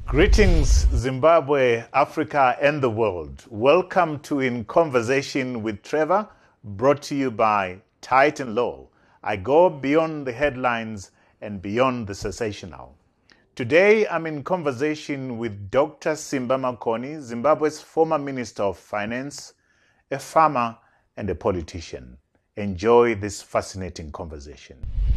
Greetings, Zimbabwe, Africa, and the world. Welcome to In Conversation with Trevor, brought to you by Titan Law. I go beyond the headlines and beyond the sensational. Today, I'm in conversation with Dr. Simba Makoni, Zimbabwe's former Minister of Finance, a farmer, and a politician. Enjoy this fascinating conversation.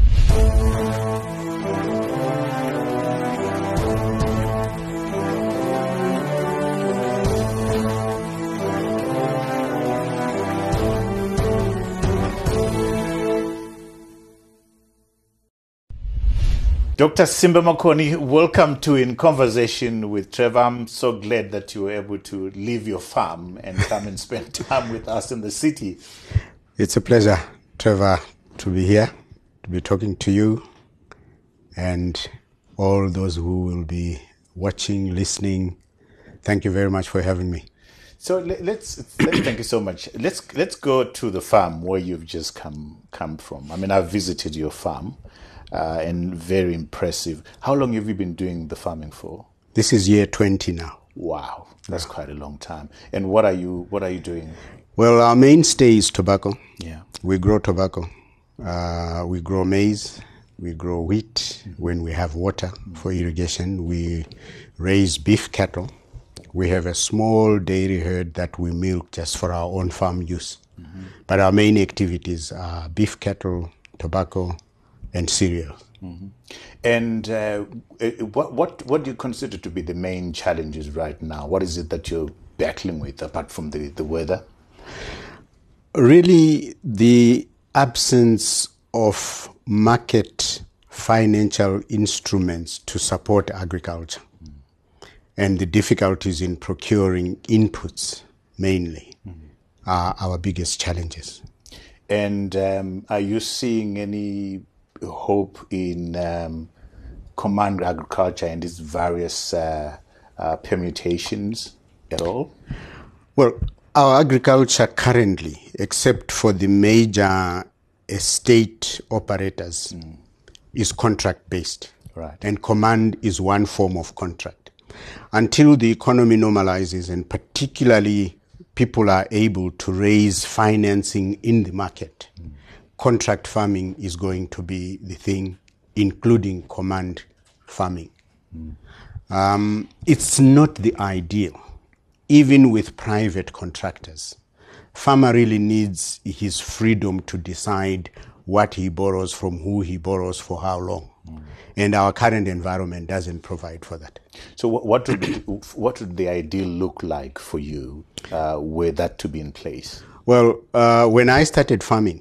Dr. Simba Makoni, welcome to In Conversation with Trevor. I'm so glad that you were able to leave your farm and come and spend time with us in the city. It's a pleasure, Trevor, to be here, to be talking to you, and all those who will be watching, listening. Thank you very much for having me. So thank you so much. Let's go to the farm where you've just come from. I mean, I've visited your farm. And very impressive. How long have you been doing the farming for? This is year 20 now. Wow, that's quite a long time. And what are you doing? Well, our mainstay is tobacco. Yeah. We grow tobacco. We grow maize. We grow wheat when we have water for irrigation. We raise beef cattle. We have a small dairy herd that we milk just for our own farm use. Mm-hmm. But our main activities are beef cattle, tobacco, and cereal. Mm-hmm. And what do you consider to be the main challenges right now? What is it that you're battling with apart from the weather? Really, the absence of market financial instruments to support agriculture and the difficulties in procuring inputs mainly are our biggest challenges. And are you seeing any hope in command agriculture and its various permutations at all? Well, our agriculture currently, except for the major estate operators, is contract-based. Right. And command is one form of contract. Until the economy normalizes, and particularly people are able to raise financing in the market, contract farming is going to be the thing, including command farming. It's not the ideal. Even with private contractors, farmer really needs his freedom to decide what he borrows, from who he borrows, for how long. And our current environment doesn't provide for that. So what would the ideal look like for you were that to be in place? Well, when I started farming,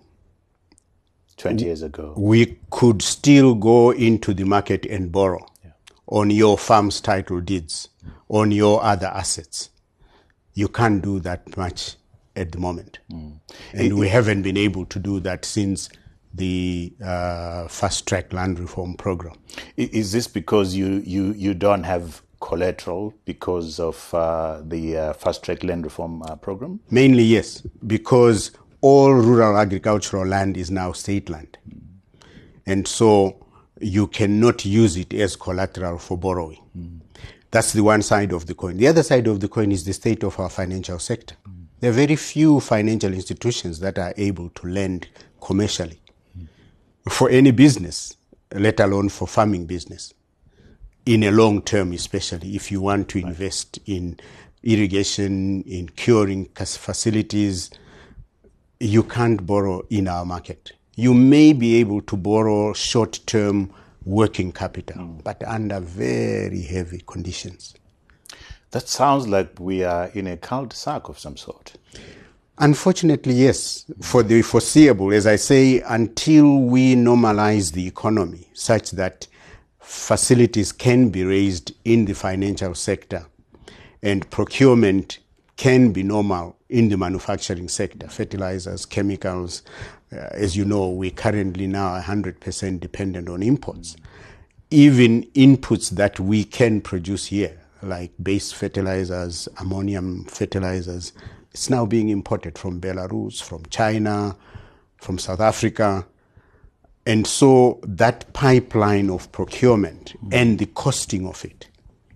20 years ago, we could still go into the market and borrow on your farm's title deeds, on your other assets. You can't do that much at the moment. And we haven't been able to do that since the fast-track land reform program. Is this because you don't have collateral because of the fast-track land reform program? Mainly, yes, because all rural agricultural land is now state land. And so you cannot use it as collateral for borrowing. That's the one side of the coin. The other side of the coin is the state of our financial sector. There are very few financial institutions that are able to lend commercially for any business, let alone for farming business, in a long term, especially if you want to invest in irrigation, in curing facilities. You can't borrow in our market. You may be able to borrow short-term working capital, but under very heavy conditions. That sounds like we are in a cul-de-sac of some sort. Unfortunately, yes. For the foreseeable, as I say, until we normalize the economy such that facilities can be raised in the financial sector and procurement can be normal in the manufacturing sector, fertilizers, chemicals. As you know, we currently now 100% dependent on imports. Even inputs that we can produce here, like base fertilizers, ammonium fertilizers, it's now being imported from Belarus, from China, from South Africa. And so that pipeline of procurement and the costing of it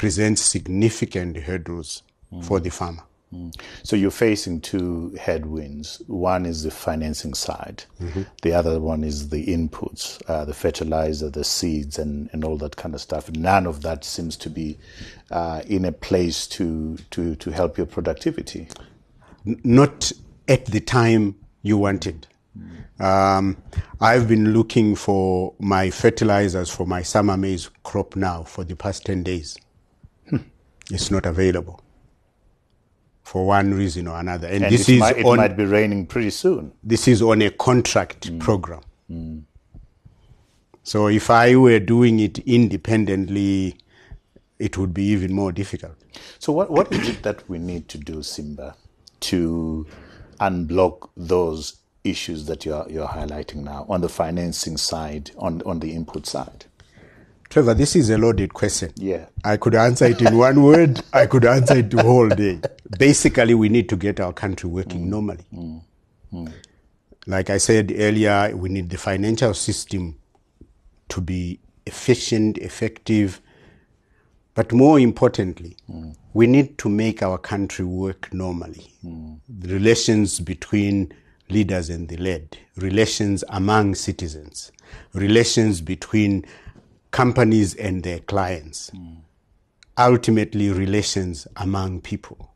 presents significant hurdles for the farmer. So you're facing two headwinds. One is the financing side. The other one is the inputs, the fertilizer, the seeds, and all that kind of stuff. None of that seems to be in a place to help your productivity. Not at the time you wanted. I've been looking for my fertilizers for my summer maize crop now for the past 10 days. It's not available for one reason or another. And this it might be raining pretty soon. This is on a contract program. So if I were doing it independently, it would be even more difficult. So what is it that we need to do, Simba, to unblock those issues that you're highlighting now on the financing side, on the input side? Trevor, this is a loaded question. Yeah. I could answer it in one word. I could answer it the whole day. Basically, we need to get our country working normally. Like I said earlier, we need the financial system to be efficient, effective, but more importantly, we need to make our country work normally. The relations between leaders and the led, relations among citizens, relations between companies and their clients, ultimately relations among people.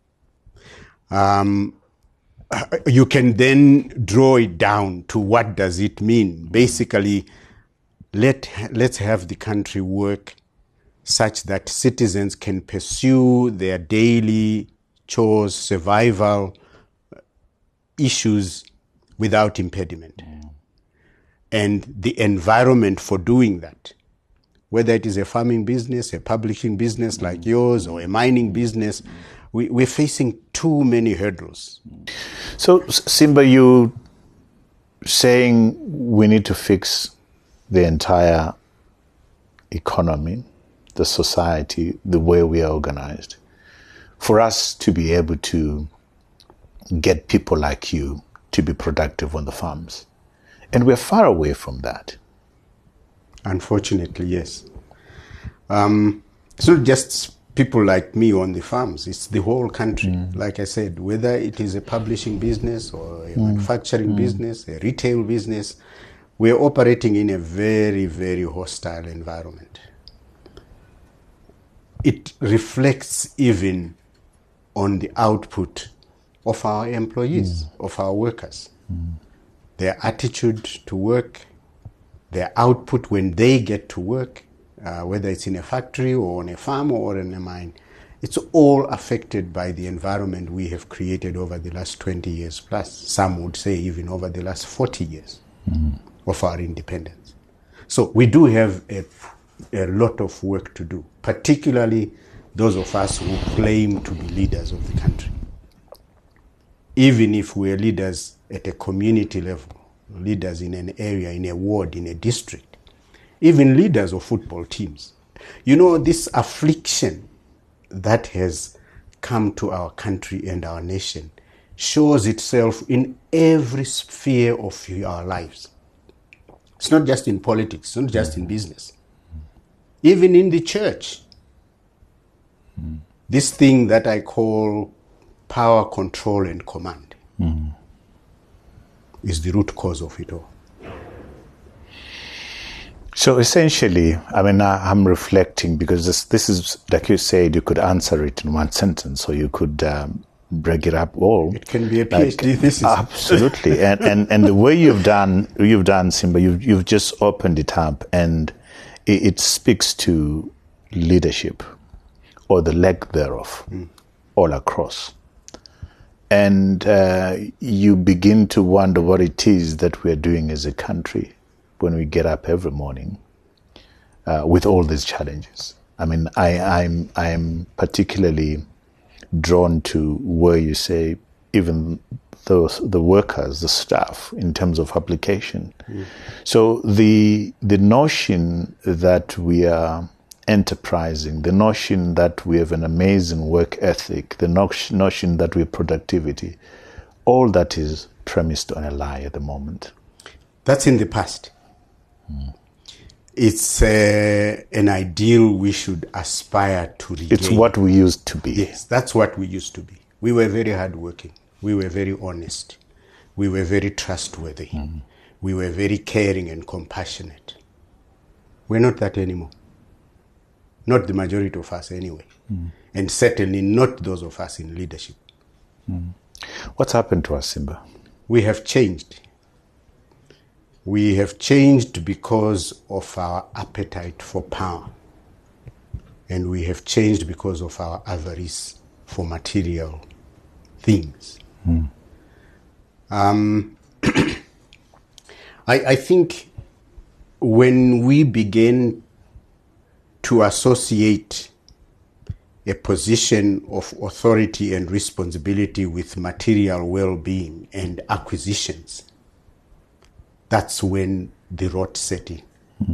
You can then draw it down to what does it mean. Basically, let's have the country work such that citizens can pursue their daily chores, survival issues without impediment. And the environment for doing that, whether it is a farming business, a publishing business like yours, or a mining business, we're facing too many hurdles. So, Simba, you saying we need to fix the entire economy, the society, the way we are organized, for us to be able to get people like you to be productive on the farms. And we're far away from that. Unfortunately, yes. It's not just people like me on the farms, it's the whole country. Like I said, whether it is a publishing business or a manufacturing business, a retail business, we're operating in a very, very hostile environment. It reflects even on the output of our employees, of our workers. Their attitude to work, their output when they get to work, whether it's in a factory or on a farm or in a mine, it's all affected by the environment we have created over the last 20 years plus. Some would say even over the last 40 years of our independence. So we do have a lot of work to do, particularly those of us who claim to be leaders of the country. Even if we're leaders at a community level, leaders in an area, in a ward, in a district, even leaders of football teams. You know, this affliction that has come to our country and our nation shows itself in every sphere of our lives. It's not just in politics, it's not just in business. Even in the church. This thing that I call power, control, and command is the root cause of it all. So essentially, I mean, I'm reflecting because this is, like you said, you could answer it in one sentence, or you could break it up all. It can be a PhD thesis. Absolutely, and the way you've done, Simba, you've just opened it up, and it speaks to leadership, or the lack thereof, all across. And you begin to wonder what it is that we're doing as a country when we get up every morning with all these challenges. I mean, I'm particularly drawn to where you say even the workers, the staff, in terms of application. So the notion that we are enterprising, the notion that we have an amazing work ethic, the notion that we have productivity, all that is premised on a lie at the moment. That's in the past. It's an ideal we should aspire to regain. It's what we used to be. Yes, that's what we used to be. We were very hardworking. We were very honest. We were very trustworthy. We were very caring and compassionate. We're not that anymore. Not the majority of us anyway. And certainly not those of us in leadership. What's happened to us, Simba? We have changed. We have changed because of our appetite for power. And we have changed because of our avarice for material things. I think when we begin to associate a position of authority and responsibility with material well-being and acquisitions, that's when the rot set in.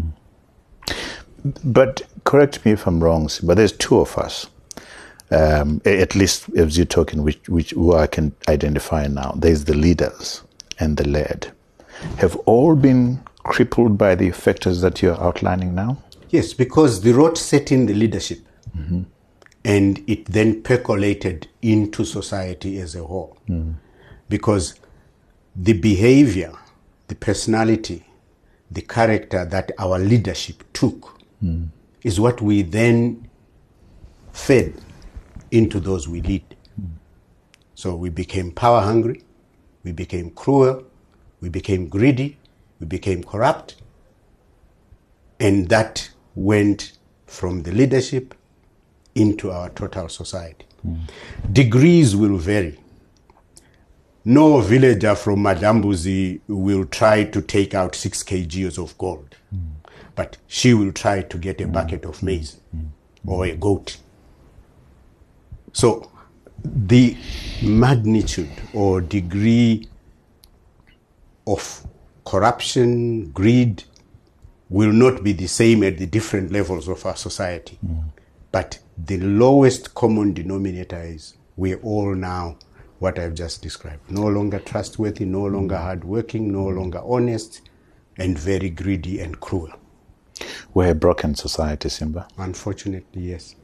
But correct me if I'm wrong, but there's two of us, at least as you're talking, who I can identify now. There's the leaders and the led. Have all been crippled by the factors that you're outlining now? Yes, because the rot set in the leadership. And it then percolated into society as a whole. Because the behavior, the personality, the character that our leadership took is what we then fed into those we lead. So we became power hungry, we became cruel, we became greedy, we became corrupt, and that went from the leadership into our total society. Degrees will vary. No villager from Madambuzi will try to take out 6 kgs of gold, but she will try to get a bucket of maize or a goat. So the magnitude or degree of corruption, greed, will not be the same at the different levels of our society. But the lowest common denominator is we're all now what I've just described. No longer trustworthy, no longer hardworking, no longer honest, and very greedy and cruel. We're a broken society, Simba. Unfortunately, yes.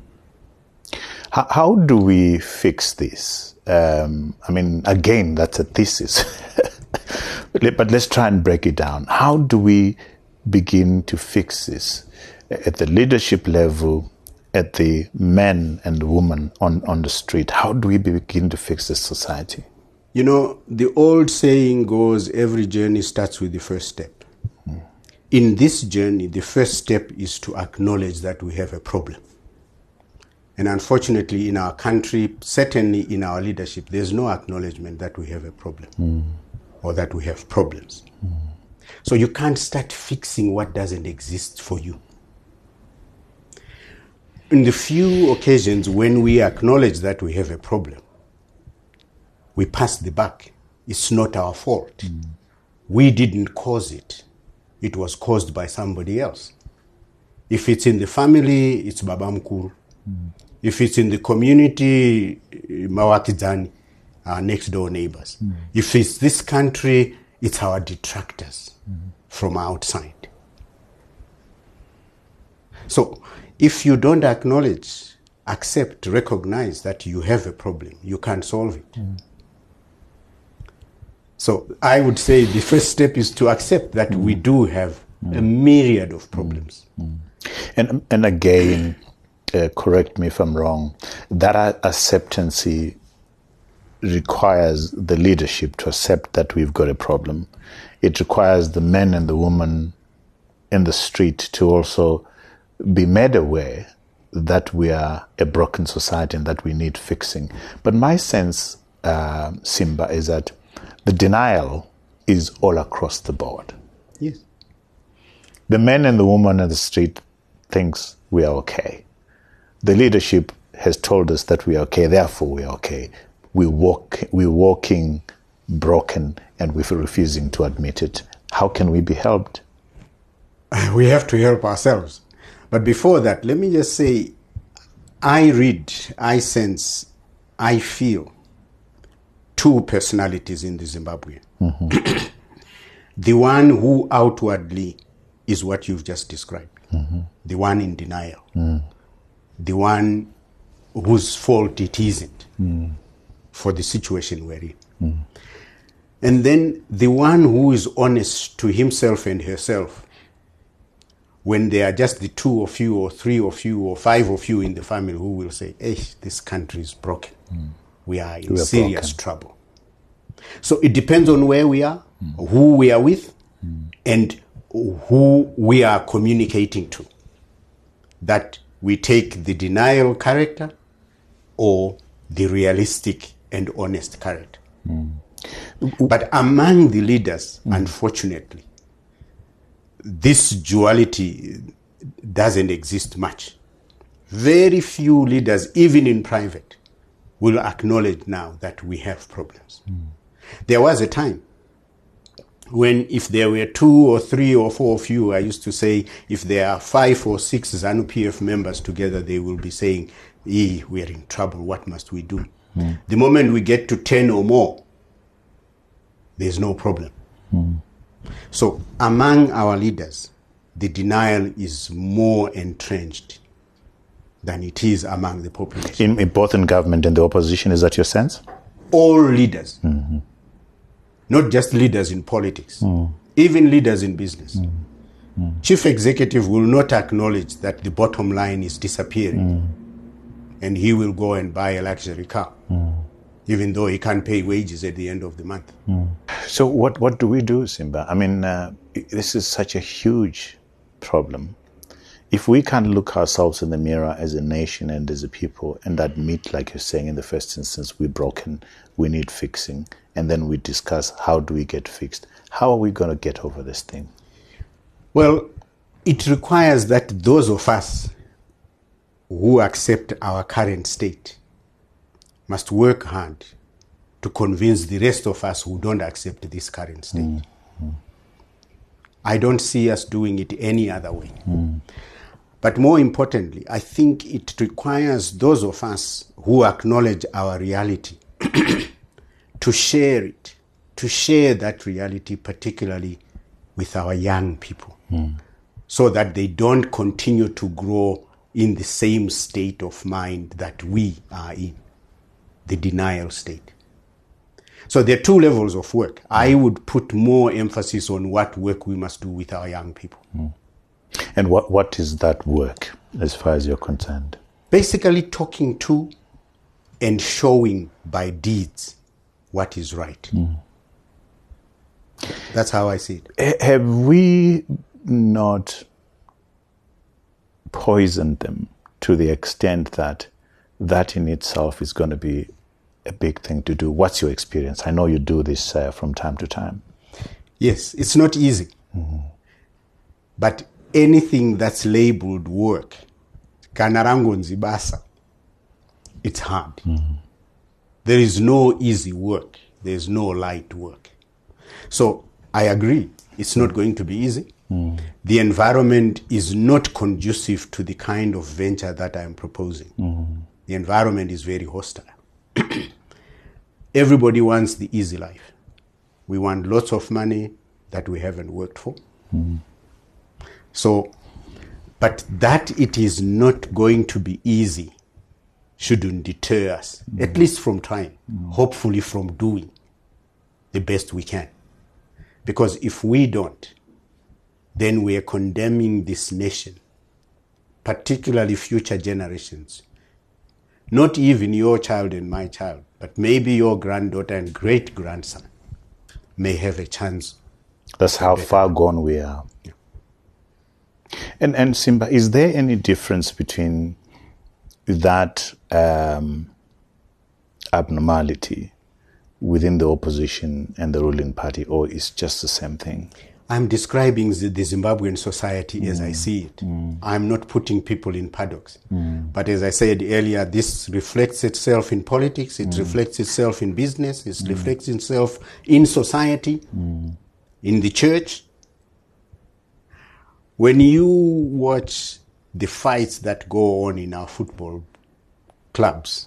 How do we fix this? Again, that's a thesis. But let's try and break it down. How do we begin to fix this at the leadership level, at the men and women on the street? How do we begin to fix this society? You know, the old saying goes, every journey starts with the first step. In this journey, the first step is to acknowledge that we have a problem. And unfortunately, in our country, certainly in our leadership, there's no acknowledgement that we have a problem or that we have problems. So you can't start fixing what doesn't exist for you. In the few occasions when we acknowledge that we have a problem, we pass the buck. It's not our fault. We didn't cause it. It was caused by somebody else. If it's in the family, it's Baba Mkuru. If it's in the community, Mawakizani, our next door neighbors. If it's this country, it's our detractors from outside. So if you don't acknowledge, accept, recognize that you have a problem, you can't solve it. So I would say the first step is to accept that we do have a myriad of problems. And again, correct me if I'm wrong, that acceptance requires the leadership to accept that we've got a problem. It requires the men and the women in the street to also be made aware that we are a broken society and that we need fixing. But my sense, Simba, is that the denial is all across the board. Yes. The men and the women in the street thinks we are okay. The leadership has told us that we are okay, therefore we are okay. We're walking broken and we're refusing to admit it. How can we be helped? We have to help ourselves. But before that, let me just say, I read, I sense, I feel two personalities in the Zimbabwean. The one who outwardly is what you've just described. The one in denial. The one whose fault it isn't for the situation we're in. And then the one who is honest to himself and herself when there are just the two of you or three of you or five of you in the family who will say, hey, this country is broken. We are in serious trouble. So it depends on where we are, who we are with, and who we are communicating to. That we take the denial character or the realistic and honest character. But among the leaders, unfortunately, this duality doesn't exist much. Very few leaders, even in private, will acknowledge now that we have problems. There was a time when if there were 2 or 3 or 4 of you, I used to say, if there are 5 or 6 ZANU-PF members together, they will be saying, we are in trouble, what must we do? The moment we get to 10 or more, there's no problem. So among our leaders, the denial is more entrenched than it is among the population. In both in government and the opposition, is that your sense? All leaders, not just leaders in politics, even leaders in business. Chief executive will not acknowledge that the bottom line is disappearing, and he will go and buy a luxury car, even though he can't pay wages at the end of the month. So what do we do, Simba? I mean, this is such a huge problem. If we can't look ourselves in the mirror as a nation and as a people and admit, like you're saying in the first instance, we're broken, we need fixing, and then we discuss how do we get fixed, how are we going to get over this thing? Well, it requires that those of us who accept our current state must work hard to convince the rest of us who don't accept this current state. I don't see us doing it any other way. But more importantly, I think it requires those of us who acknowledge our reality to share it, to share that reality, particularly with our young people, so that they don't continue to grow in the same state of mind that we are in, the denial state. So there are 2 levels of work. I would put more emphasis on what work we must do with our young people. And what is that work as far as you're concerned? Basically talking to and showing by deeds what is right. That's how I see it. Have we not poisoned them to the extent that that in itself is going to be a big thing to do? What's your experience? I know you do this from time to time. Yes, it's not easy. But anything that's labeled work, kanarango nzibasa, it's hard. There is no easy work. There's no light work. So I agree, it's not going to be easy. The environment is not conducive to the kind of venture that I'm proposing. The environment is very hostile. Everybody wants the easy life. We want lots of money that we haven't worked for. So, but that it is not going to be easy shouldn't deter us, at least from trying, hopefully from doing the best we can. Because if we don't, then we are condemning this nation, particularly future generations. Not even your child and my child, but maybe your granddaughter and great-grandson may have a chance. That's how far gone we are. Yeah. And Simba, is there any difference between that abnormality within the opposition and the ruling party, or is just the same thing? I'm describing the Zimbabwean society as I see it. I'm not putting people in paddocks. But as I said earlier, this reflects itself in politics, it reflects itself in business, it reflects itself in society, in the church. When you watch the fights that go on in our football clubs,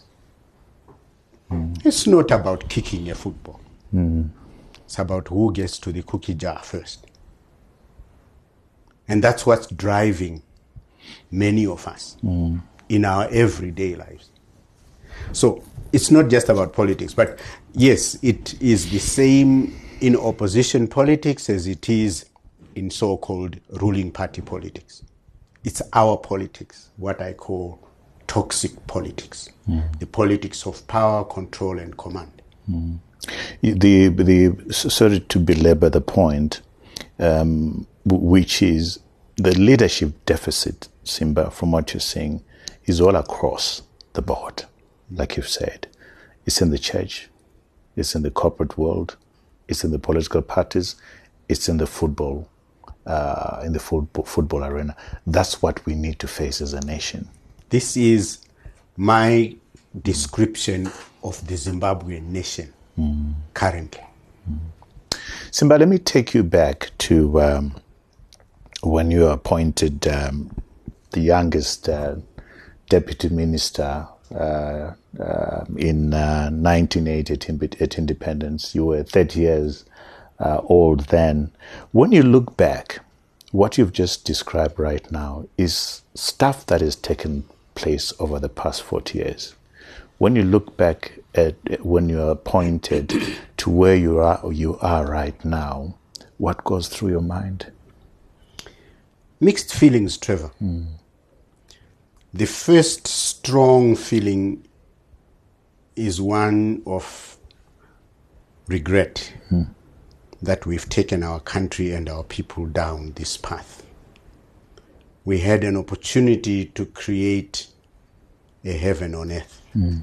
it's not about kicking a football. It's about who gets to the cookie jar first. And that's what's driving many of us in our everyday lives. So it's not just about politics, but yes, it is the same in opposition politics as it is in so-called ruling party politics. It's our politics, what I call toxic politics, the politics of power, control, and command. Sorry to belabor the point, which is the leadership deficit, Simba, from what you're saying, is all across the board, like you've said. It's in the church, it's in the corporate world, it's in the political parties, it's in the football, football arena. That's what we need to face as a nation. This is my description of the Zimbabwean nation currently. Simba, let me take you back to when you were appointed the youngest deputy minister in 1980 at independence. You were 30 years old then. When you look back, what you've just described right now is stuff that has taken place over the past 40 years. When you look back at when you are appointed to where you are right now, what goes through your mind? Mixed feelings, Trevor. The first strong feeling is one of regret that we've taken our country and our people down this path. We had an opportunity to create a heaven on earth.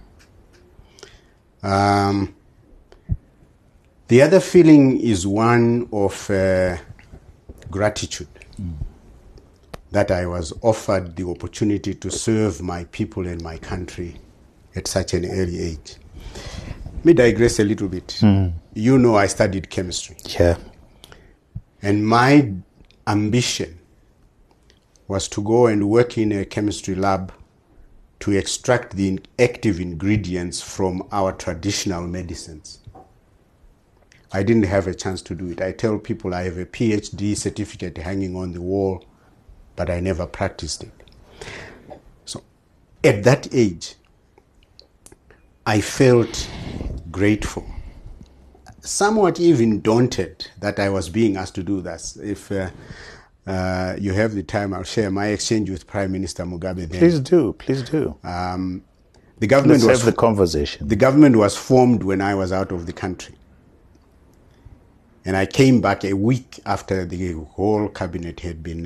The other feeling is one of gratitude that I was offered the opportunity to serve my people and my country at such an early age. Let me digress a little bit. You know, I studied chemistry. Yeah. And my ambition was to go and work in a chemistry lab to extract the active ingredients from our traditional medicines. I didn't have a chance to do it. I tell people I have a PhD certificate hanging on the wall, but I never practiced it. So at that age, I felt grateful, somewhat even daunted that I was being asked to do this. If you have the time, I'll share my exchange with Prime Minister Mugabe then. Please do. The government Let's have the conversation. The government was formed when I was out of the country. And I came back a week after the whole cabinet had been,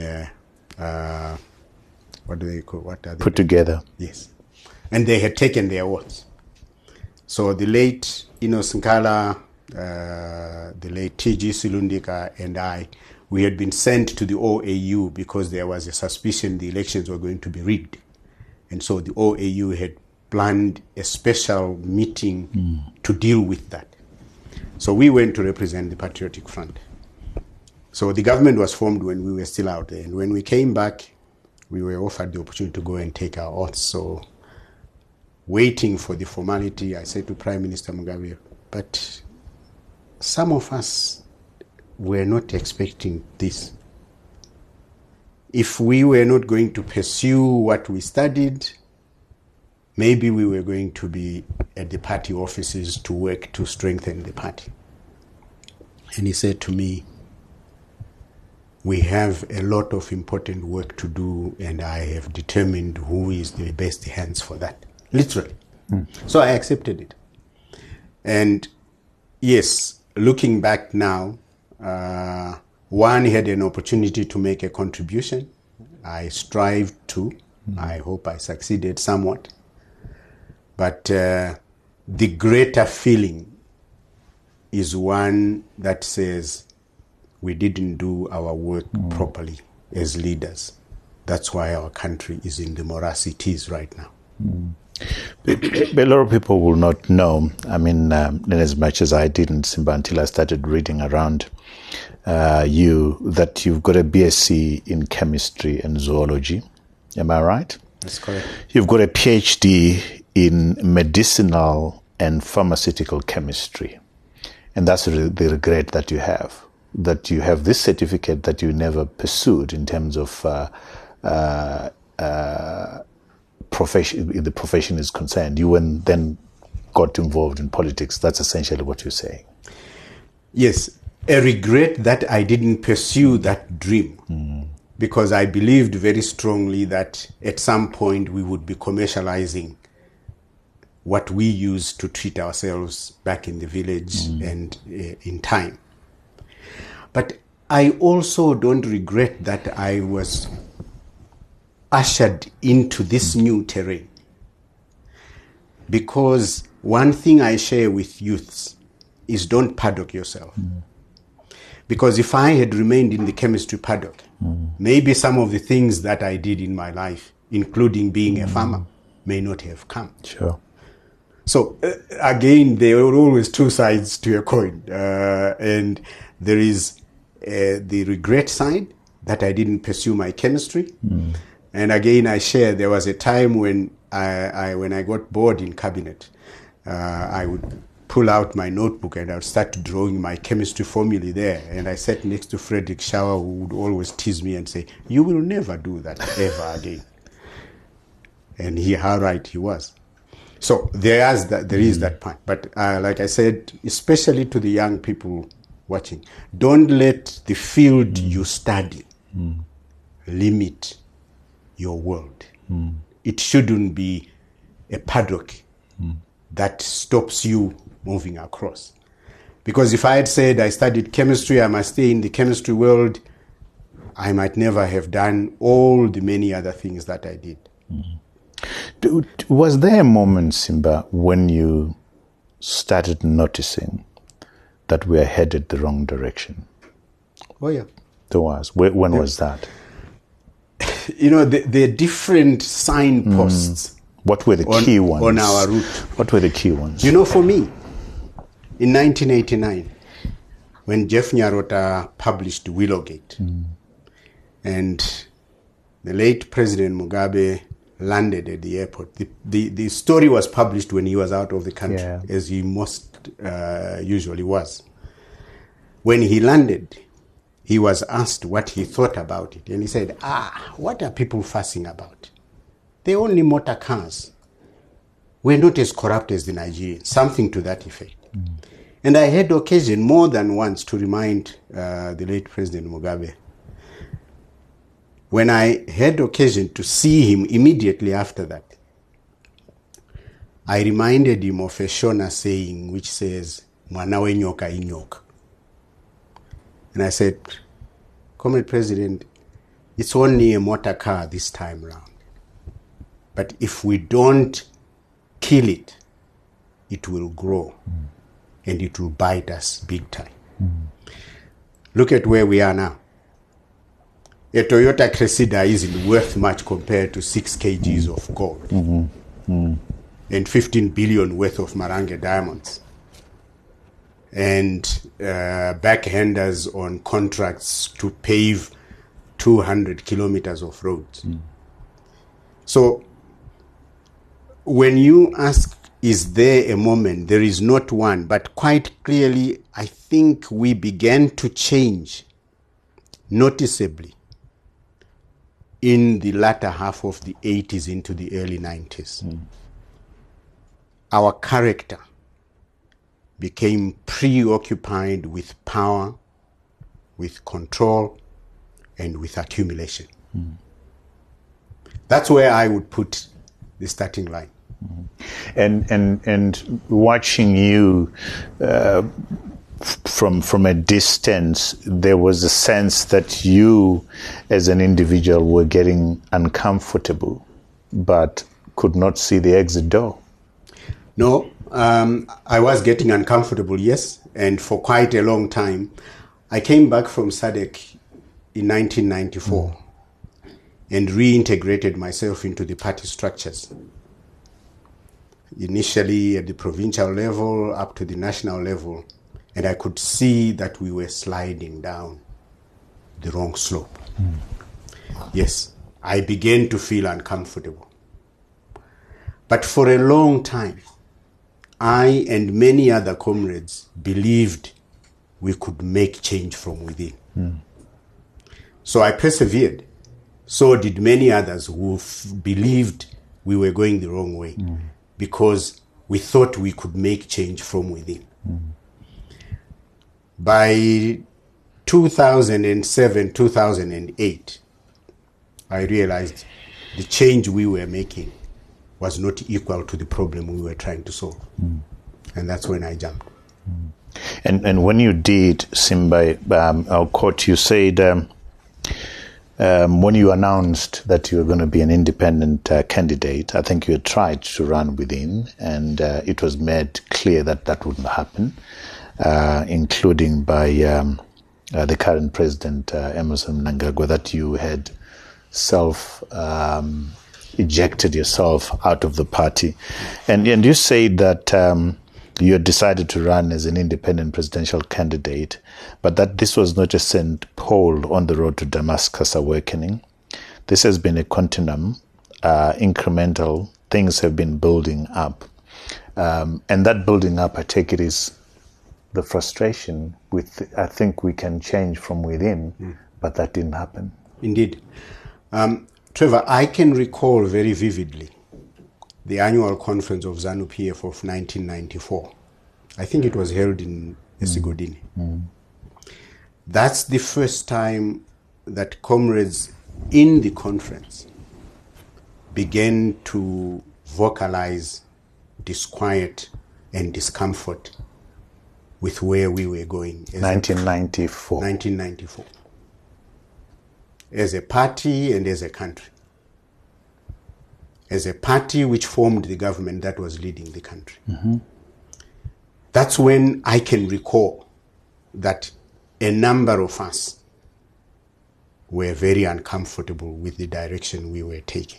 what do they call, what are they? Put together. Yes. And they had taken their oaths. So the late Ino Sinkala, the late T.G. Silundika and I, we had been sent to the OAU because there was a suspicion the elections were going to be rigged. And so the OAU had planned a special meeting to deal with that. So we went to represent the Patriotic Front. So the government was formed when we were still out there. And when we came back, we were offered the opportunity to go and take our oaths. So waiting for the formality, I said to Prime Minister Mugabe, but some of us were not expecting this. If we were not going to pursue what we studied, maybe we were going to be at the party offices to work to strengthen the party. And he said to me, we have a lot of important work to do, and I have determined who is the best hands for that. Literally. So I accepted it. And yes, looking back now, one had an opportunity to make a contribution. I strived to. I hope I succeeded somewhat. But the greater feeling is one that says we didn't do our work properly as leaders. That's why our country is in the morass it is right now. A lot of people will not know, I mean, in as much as I didn't, Simba, until I started reading around you, that you've got a BSc in chemistry and zoology. Am I right? That's correct. You've got a PhD in medicinal and pharmaceutical chemistry. And that's the regret that you have. that you have this certificate that you never pursued in terms of the profession is concerned. You then got involved in politics. That's essentially what you're saying. Yes, a regret that I didn't pursue that dream, because I believed very strongly that at some point we would be commercializing what we used to treat ourselves back in the village and in time. But I also don't regret that I was ushered into this new terrain, because one thing I share with youths is don't paddock yourself. Because if I had remained in the chemistry paddock, maybe some of the things that I did in my life, including being a farmer, may not have come. Sure. So again, there are always two sides to a coin. And there is the regret side that I didn't pursue my chemistry. And again, I share, there was a time when I got bored in cabinet, I would pull out my notebook and I would start drawing my chemistry formulae there. And I sat next to Frederick Shower, who would always tease me and say, "You will never do that ever again." And how right he was. So there is that point. But like I said, especially to the young people watching, don't let the field you study limit your world. It shouldn't be a paddock that stops you moving across. Because if I had said I studied chemistry, I must stay in the chemistry world, I might never have done all the many other things that I did. Was there a moment, Simba, when you started noticing that we are headed the wrong direction? Oh, yeah. There was. When was that? You know, there are different signposts. What were the key ones? On our route. What were the key ones? You know, for me, in 1989, when Jeff Nyarota published Willowgate, and the late President Mugabe landed at the airport. The story was published when he was out of the country, as he most usually was. When he landed, he was asked what he thought about it. And he said, what are people fussing about? They're only motor cars. We're not as corrupt as the Nigerians. Something to that effect. And I had occasion more than once to remind the late President Mugabe. When I had occasion to see him immediately after that, I reminded him of a Shona saying which says, "Mwana wenyoka inyoka." And I said, "Comrade President, it's only a motor car this time round. But if we don't kill it, it will grow and it will bite us big time." Look at where we are now. A Toyota Cressida isn't worth much compared to 6 kgs of gold and 15 billion worth of Marangwe diamonds and backhanders on contracts to pave 200 kilometers of roads. So when you ask, is there a moment? There is not one, but quite clearly, I think we began to change noticeably in the latter half of the 80s into the early 90s. Our character became preoccupied with power, with control, and with accumulation. That's where I would put the starting line. And watching you from a distance, there was a sense that you as an individual were getting uncomfortable but could not see the exit door. No, I was getting uncomfortable, yes, and for quite a long time. I came back from SADC in 1994 and reintegrated myself into the party structures. Initially at the provincial level up to the national level, and I could see that we were sliding down the wrong slope. Yes, I began to feel uncomfortable. But for a long time, I and many other comrades believed we could make change from within. So I persevered. So did many others who believed we were going the wrong way because we thought we could make change from within. By 2007, 2008, I realized the change we were making was not equal to the problem we were trying to solve. And that's when I jumped. And when you did, Simba, I'll quote, you said when you announced that you were going to be an independent candidate, I think you had tried to run within, and it was made clear that that wouldn't happen, including by the current president, Emmerson Mnangagwa, that you had ejected yourself out of the party. And you said that you had decided to run as an independent presidential candidate, but that this was not a St. Paul on the road to Damascus awakening. This has been a continuum, incremental. Things have been building up. And that building up, I take it, is the frustration with, I think we can change from within, but that didn't happen. Indeed. Trevor, I can recall very vividly the annual conference of ZANU-PF of 1994. I think it was held in Esigodini. That's the first time that comrades in the conference began to vocalize disquiet and discomfort with where we were going. 1994. 1994. As a party and as a country. As a party which formed the government that was leading the country. That's when I can recall that a number of us were very uncomfortable with the direction we were taking.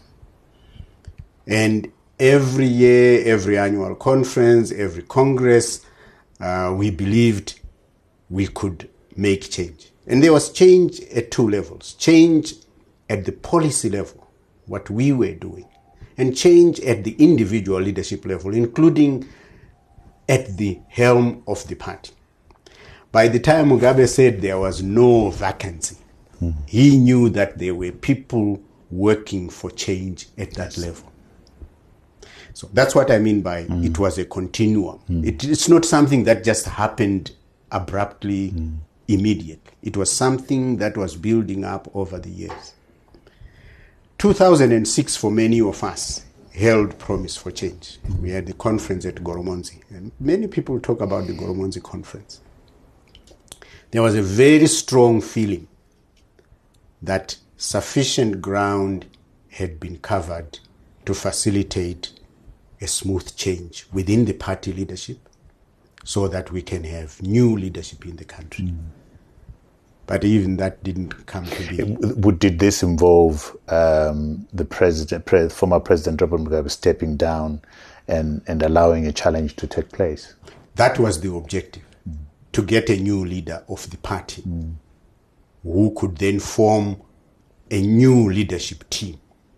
And every year, every annual conference, every congress, we believed we could make change. And there was change at two levels. Change at the policy level, what we were doing, and change at the individual leadership level, including at the helm of the party. By the time Mugabe said there was no vacancy, he knew that there were people working for change at that level. So that's what I mean by it was a continuum. It's not something that just happened abruptly, immediately. It was something that was building up over the years. 2006, for many of us, held promise for change. We had the conference at Goromonzi, and many people talk about the Goromonzi conference. There was a very strong feeling that sufficient ground had been covered to facilitate a smooth change within the party leadership so that we can have new leadership in the country. But even that didn't come to be. Did this involve the former President Robert Mugabe stepping down and allowing a challenge to take place? That was the objective, to get a new leader of the party who could then form a new leadership team.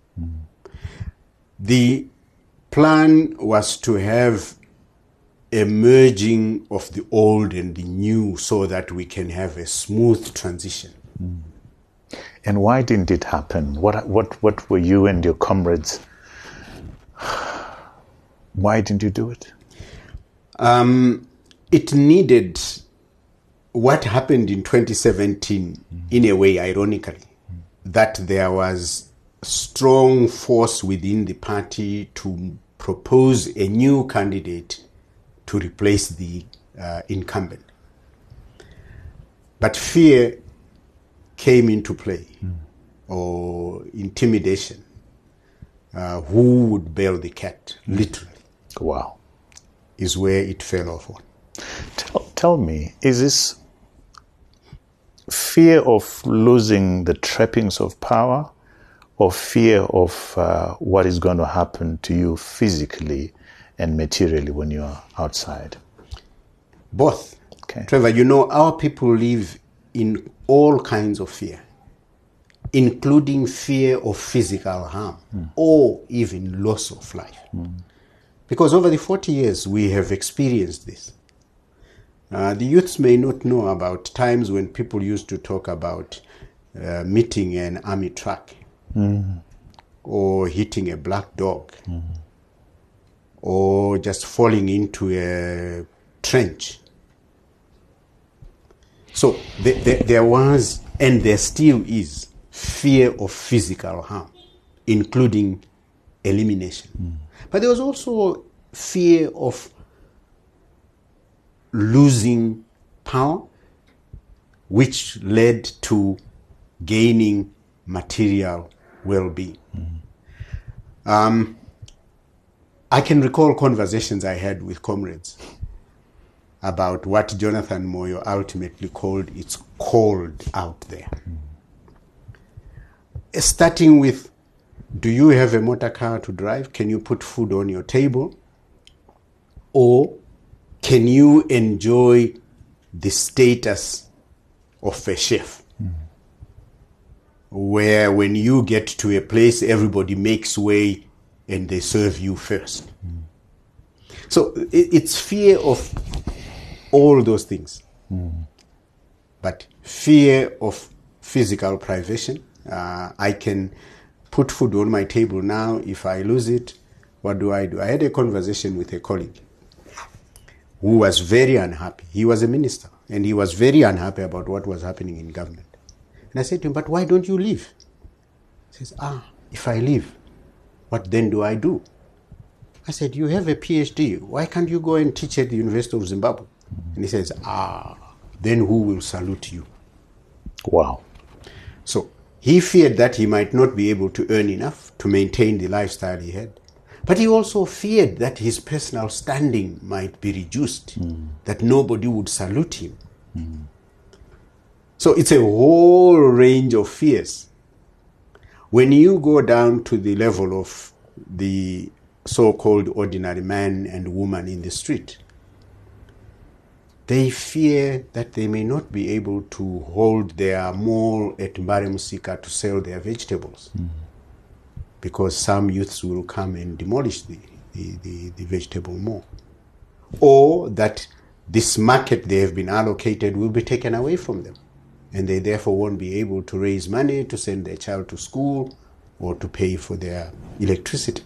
The plan was to have a merging of the old and the new so that we can have a smooth transition. And why didn't it happen? What were you and your comrades? Why didn't you do it? It needed what happened in 2017, in a way, ironically, that there was strong force within the party to propose a new candidate to replace the incumbent. But fear came into play, or intimidation. Who would bail the cat, literally. Wow. Is where it fell off on. Tell me, is this fear of losing the trappings of power, or fear of what is going to happen to you physically and materially when you are outside? Both. Okay. Trevor, you know, our people live in all kinds of fear, including fear of physical harm or even loss of life. Because over the 40 years, we have experienced this. The youths may not know about times when people used to talk about meeting an army truck or hitting a black dog or just falling into a trench. So there was, and there still is, fear of physical harm, including elimination. But there was also fear of losing power, which led to gaining material well-being. I can recall conversations I had with comrades about what Jonathan Moyo ultimately called "it's cold out there." Starting with, do you have a motor car to drive? Can you put food on your table? Or can you enjoy the status of a chef? Where when you get to a place, everybody makes way and they serve you first. So it's fear of all those things. But fear of physical privation. I can put food on my table now. If I lose it, what do? I had a conversation with a colleague who was very unhappy. He was a minister, and he was very unhappy about what was happening in government. And I said to him, but why don't you leave? He says, if I leave, what then do I do? I said, you have a PhD. Why can't you go and teach at the University of Zimbabwe? And he says, then who will salute you? Wow. So he feared that he might not be able to earn enough to maintain the lifestyle he had. But he also feared that his personal standing might be reduced, that nobody would salute him. So it's a whole range of fears. When you go down to the level of the so-called ordinary man and woman in the street, they fear that they may not be able to hold their mall at Mbare to sell their vegetables. Because some youths will come and demolish the vegetable mall. Or that this market they have been allocated will be taken away from them. And they therefore won't be able to raise money to send their child to school or to pay for their electricity.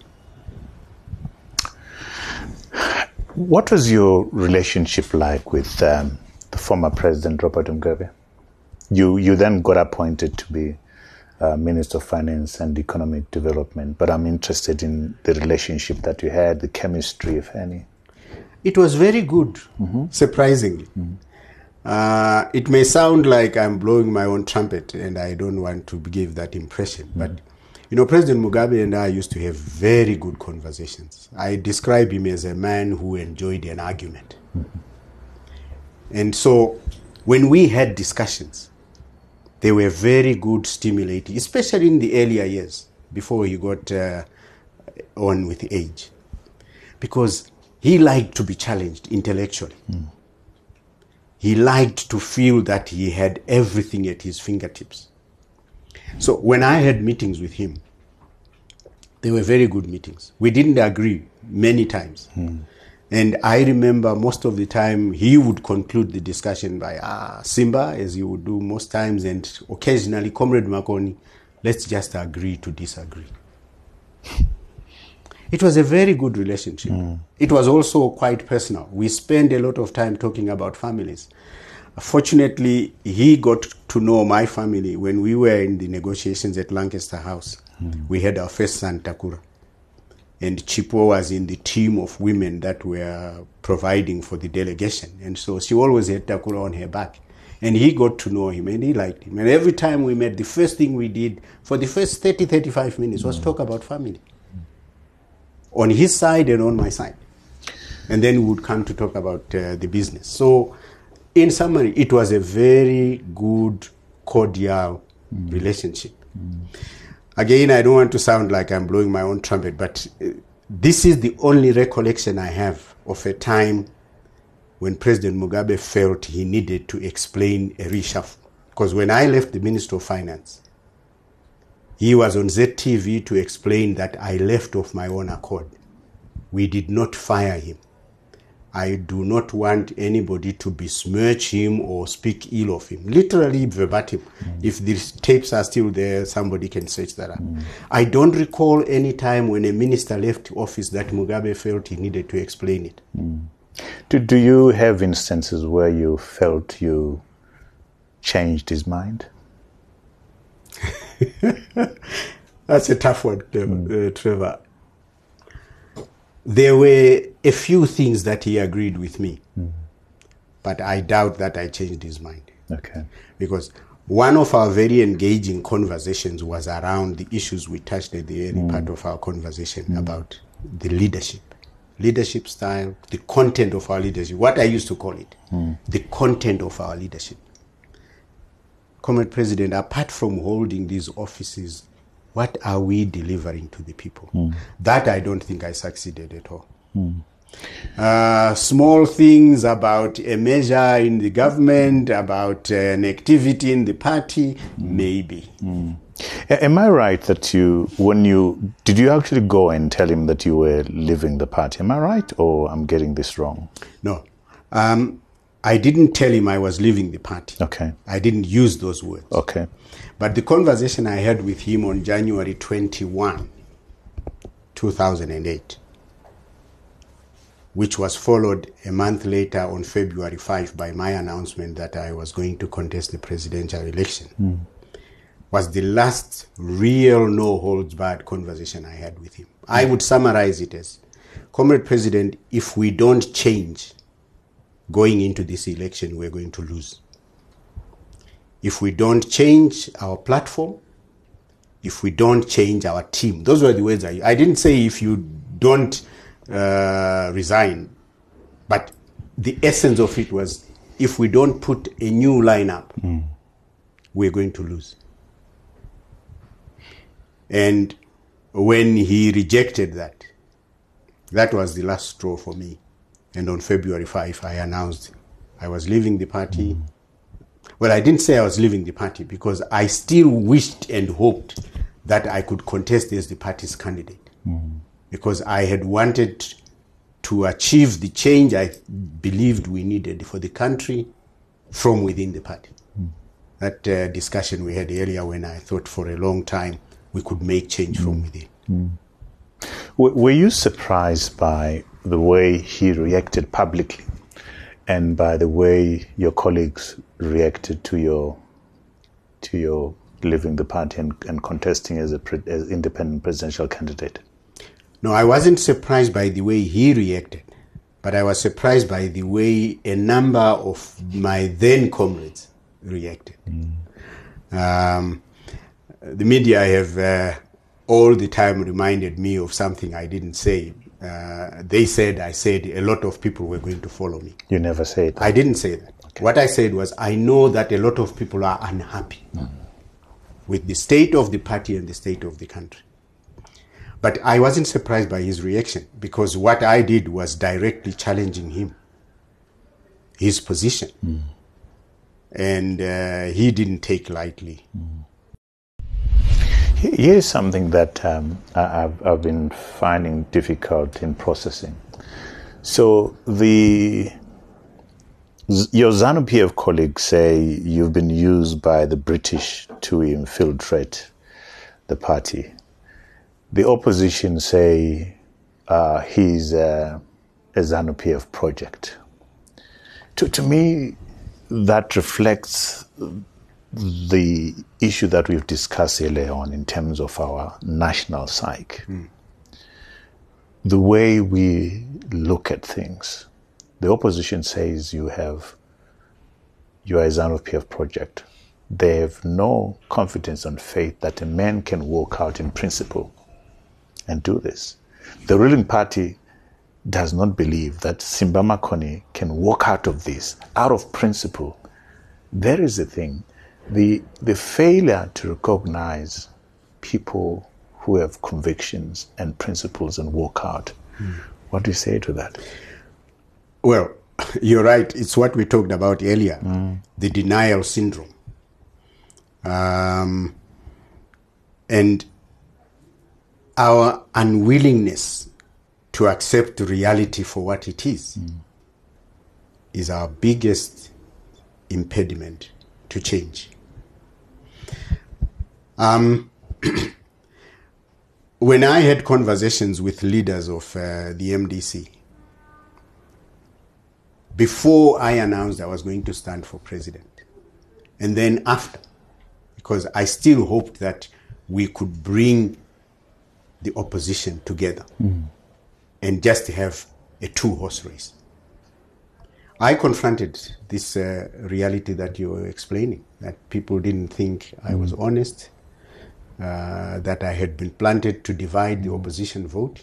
What was your relationship like with the former President Robert Mugabe? You then got appointed to be Minister of Finance and Economic Development, but I'm interested in the relationship that you had, the chemistry, if any. It was very good, surprisingly. It may sound like I'm blowing my own trumpet, and I don't want to give that impression, but President Mugabe and I used to have very good conversations. I describe him as a man who enjoyed an argument. And so when we had discussions, they were very good, stimulating, especially in the earlier years before he got on with age. Because he liked to be challenged intellectually. He liked to feel that he had everything at his fingertips. So when I had meetings with him, they were very good meetings. We didn't agree many times. And I remember most of the time he would conclude the discussion by, Simba, as he would do most times, and occasionally, Comrade Makoni, let's just agree to disagree. It was a very good relationship. It was also quite personal. We spent a lot of time talking about families. Fortunately, he got to know my family when we were in the negotiations at Lancaster House. We had our first son, Takura. And Chipo was in the team of women that were providing for the delegation. And so she always had Takura on her back. And he got to know him and he liked him. And every time we met, the first thing we did for the first 30, 35 minutes was talk about family. On his side and on my side. And then we would come to talk about the business. So, in summary, it was a very good, cordial relationship. Again, I don't want to sound like I'm blowing my own trumpet, but this is the only recollection I have of a time when President Mugabe felt he needed to explain a reshuffle. Because when I left the Minister of Finance, he was on ZTV to explain that I left of my own accord. We did not fire him. I do not want anybody to besmirch him or speak ill of him. Literally verbatim. If these tapes are still there, somebody can search that up. I don't recall any time when a minister left office that Mugabe felt he needed to explain it. Do you have instances where you felt you changed his mind? That's a tough one, Trevor. There were a few things that he agreed with me, but I doubt that I changed his mind. Okay. Because one of our very engaging conversations was around the issues we touched at the early part of our conversation about the leadership style, the content of our leadership, what I used to call it, the content of our leadership. Comrade President, apart from holding these offices, what are we delivering to the people? That I don't think I succeeded at all. Small things about a measure in the government, about an activity in the party, maybe. Am I right that did you actually go and tell him that you were leaving the party? Am I right, or I'm getting this wrong? No. I didn't tell him I was leaving the party. Okay. I didn't use those words. Okay. But the conversation I had with him on January 21, 2008, which was followed a month later on February 5 by my announcement that I was going to contest the presidential election, was the last real no-holds-barred conversation I had with him. I would summarize it as, Comrade President, if we don't change going into this election, we're going to lose. If we don't change our platform, if we don't change our team, those were the words I didn't say if you don't resign, but the essence of it was if we don't put a new lineup, we're going to lose. And when he rejected that, that was the last straw for me. And on February 5, I announced I was leaving the party. Well, I didn't say I was leaving the party because I still wished and hoped that I could contest as the party's candidate. Because I had wanted to achieve the change I believed we needed for the country from within the party. That discussion we had earlier when I thought for a long time we could make change from within. Were you surprised by the way he reacted publicly and by the way your colleagues reacted to your leaving the party and contesting as independent presidential candidate? No, I wasn't surprised by the way he reacted, but I was surprised by the way a number of my then comrades reacted. The media have all the time reminded me of something I didn't say. They said I said a lot of people were going to follow me. You never said that. I didn't say that. Okay. What I said was I know that a lot of people are unhappy with the state of the party and the state of the country. But I wasn't surprised by his reaction because what I did was directly challenging him, his position. And he didn't take lightly. Here's something that I've been finding difficult in processing. So your ZANU-PF colleagues say you've been used by the British to infiltrate the party. The opposition say he's a ZANU-PF project. To me, that reflects the issue that we've discussed earlier on in terms of our national psyche. The way we look at things. The opposition says you are a ZANU-PF project. They have no confidence and faith that a man can walk out in principle and do this. The ruling party does not believe that Simba Makoni can walk out of this, out of principle. There is a thing. The failure to recognize people who have convictions and principles and walk out. What do you say to that? Well, you're right. It's what we talked about earlier, the denial syndrome. And our unwillingness to accept reality for what it is. is our biggest impediment to change. When I had conversations with leaders of the MDC, before I announced I was going to stand for president, and then after, because I still hoped that we could bring the opposition together and just have a two-horse race. I confronted this reality that you were explaining, that people didn't think I was honest, that I had been planted to divide the opposition vote.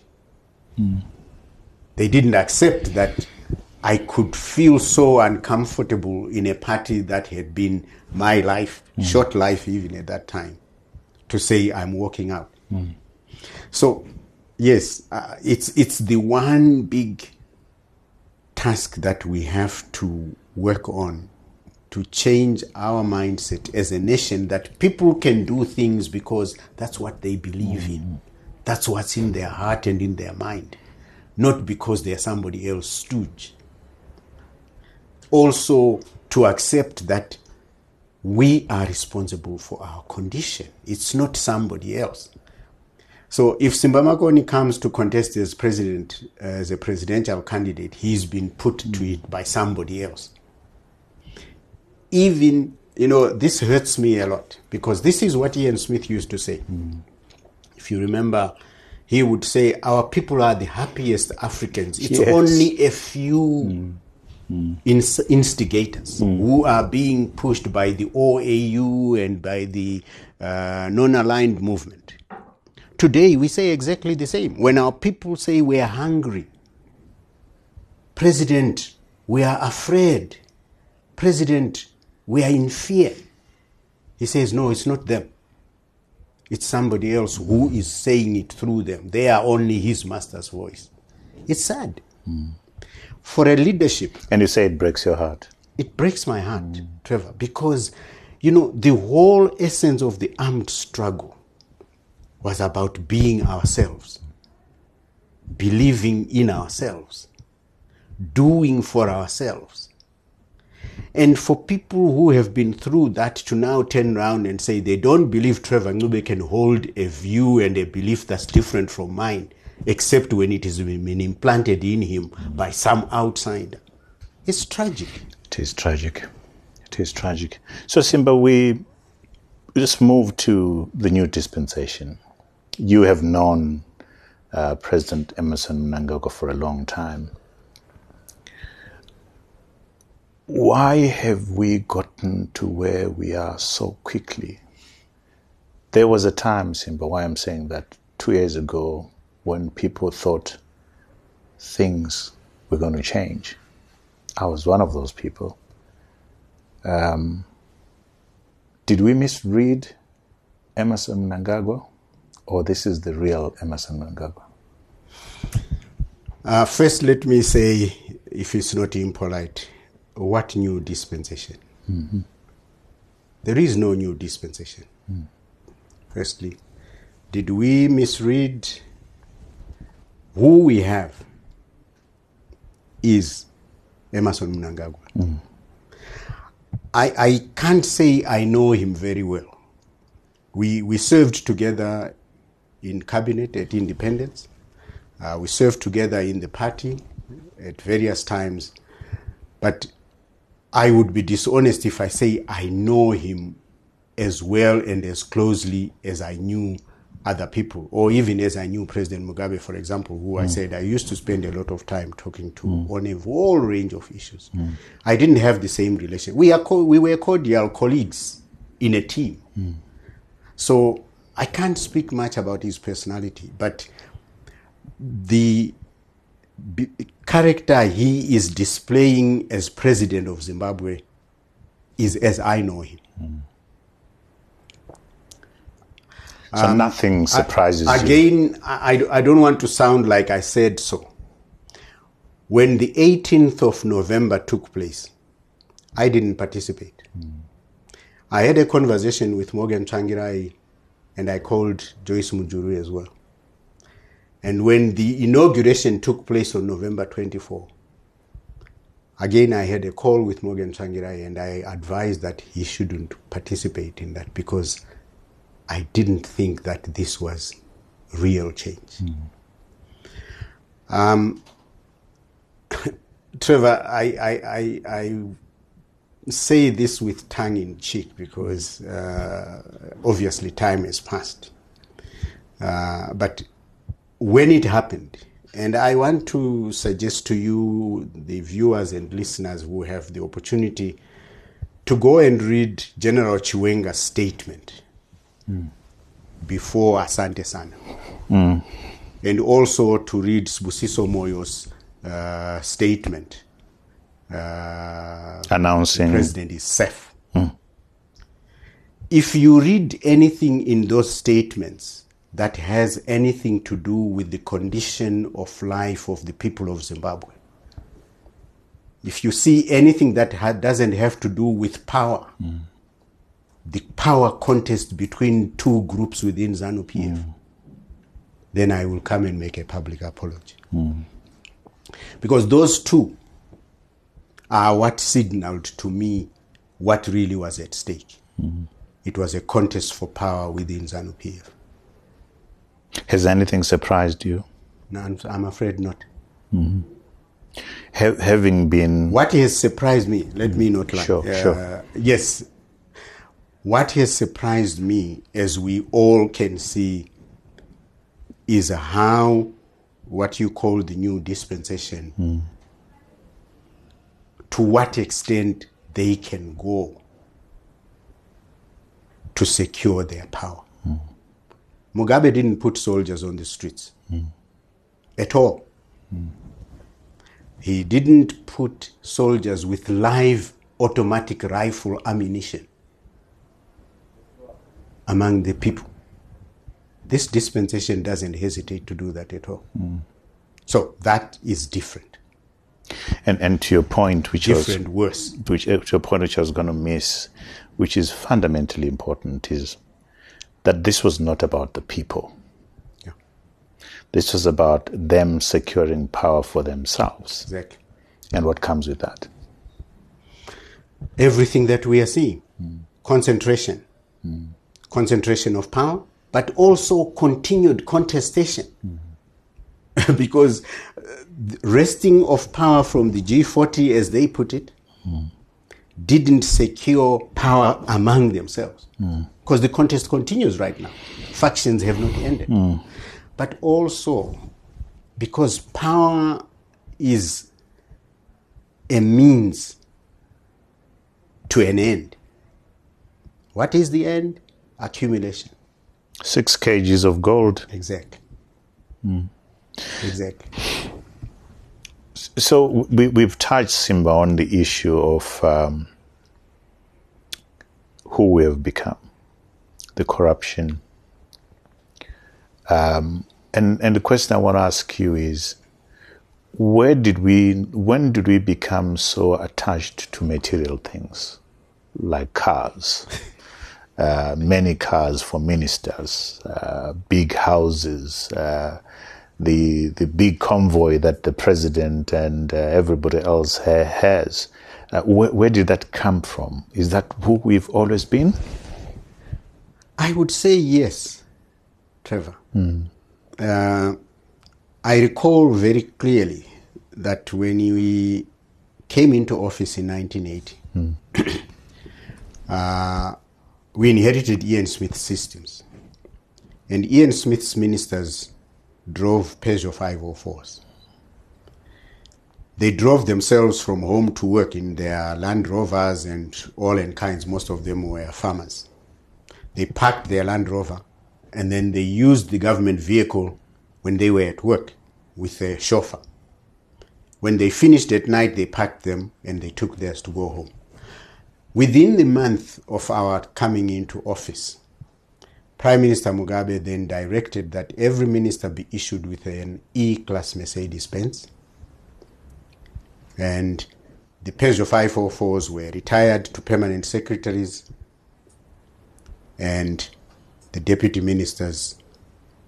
They didn't accept that I could feel so uncomfortable in a party that had been my life, short life even at that time, to say I'm walking out. So, yes, it's the one big task that we have to work on, to change our mindset as a nation, that people can do things because that's what they believe in. That's what's in their heart and in their mind, not because they're somebody else's stooge. Also, to accept that we are responsible for our condition. It's not somebody else. So if Simba Makoni comes to contest as president, as a presidential candidate, he's been put to it by somebody else. Even, this hurts me a lot, because this is what Ian Smith used to say. If you remember, he would say, our people are the happiest Africans. It's only a few instigators who are being pushed by the OAU and by the non-aligned movement. Today, we say exactly the same. When our people say we are hungry, President, we are afraid, President, we are in fear, he says, no, it's not them. It's somebody else who is saying it through them. They are only his master's voice. It's sad. For a leadership... And you say it breaks your heart. It breaks my heart, Trevor, because, the whole essence of the armed struggle was about being ourselves, believing in ourselves, doing for ourselves. And for people who have been through that to now turn around and say they don't believe Trevor Ncube can hold a view and a belief that's different from mine, except when it has been implanted in him by some outsider. It's tragic. It is tragic. It is tragic. So, Simba, we just move to the new dispensation. You have known President Emmerson Mnangagwa for a long time. Why have we gotten to where we are so quickly? There was a time, Simba, why I'm saying that 2 years ago, when people thought things were going to change. I was one of those people. Did we misread Emmerson Mnangagwa? Or this is the real Emmerson Mnangagwa? First, let me say, if it's not impolite, what new dispensation? There is no new dispensation. Firstly, did we misread? Who we have is Emmerson Mnangagwa. I can't say I know him very well. We served together in cabinet at Independence. We served together in the party at various times. But I would be dishonest if I say I know him as well and as closely as I knew other people, or even as I knew President Mugabe, for example, who I said I used to spend a lot of time talking to on a whole range of issues. I didn't have the same relation. We were cordial colleagues in a team. So I can't speak much about his personality, but the character he is displaying as president of Zimbabwe is as I know him. So nothing surprises you? Again, I don't want to sound like I said so. When the 18th of November took place, I didn't participate. I had a conversation with Morgan Tsvangirai, and I called Joyce Mujuru as well. And when the inauguration took place on November 24, Again, I had a call with Morgan Tsvangirai, and I advised that he shouldn't participate in that because I didn't think that this was real change. Trevor, I say this with tongue in cheek because obviously time has passed. But when it happened, and I want to suggest to you, the viewers and listeners who have the opportunity, to go and read General Chiwenga's statement before Asante Sana. And also to read Sibusiso Moyo's statement announcing the president is safe. If you read anything in those statements that has anything to do with the condition of life of the people of Zimbabwe, if you see anything that doesn't have to do with power, the power contest between two groups within ZANU-PF, then I will come and make a public apology. Because those two are what signaled to me what really was at stake. It was a contest for power within ZANU-PF. Has anything surprised you? No, I'm afraid not. Having been... What has surprised me, let me not lie. Sure. Yes, what has surprised me, as we all can see, is how what you call the new dispensation, to what extent they can go to secure their power. Mugabe didn't put soldiers on the streets at all. He didn't put soldiers with live automatic rifle ammunition among the people. This dispensation doesn't hesitate to do that at all. So that is different. And to your point, which to your point, which I was going to miss, which is fundamentally important, is that this was not about the people. Yeah. This was about them securing power for themselves. Exactly. And what comes with that? Everything that we are seeing. Concentration. Concentration of power, but also continued contestation. Because wresting of power from the G40, as they put it, didn't secure power among themselves. Because the contest continues right now. Factions have not ended. But also because power is a means to an end. What is the end? Accumulation. 6 kgs of gold. Exactly. Exactly. So we've touched, Simba, on the issue of who we have become, the corruption. And the question I want to ask you is, when did we become so attached to material things, like cars? Many cars for ministers, big houses, the big convoy that the president and everybody else has. Where did that come from? Is that who we've always been? I would say yes, Trevor. I recall very clearly that when we came into office in 1980, we inherited Ian Smith's systems. And Ian Smith's ministers drove Peugeot 504s. They drove themselves from home to work in their Land Rovers and all in kinds. Most of them were farmers. They parked their Land Rover and then they used the government vehicle when they were at work with a chauffeur. When they finished at night, they packed them and they took theirs to go home. Within the month of our coming into office, Prime Minister Mugabe then directed that every minister be issued with an E-Class Mercedes-Benz. And the Peugeot 504s were retired to permanent secretaries, and the deputy ministers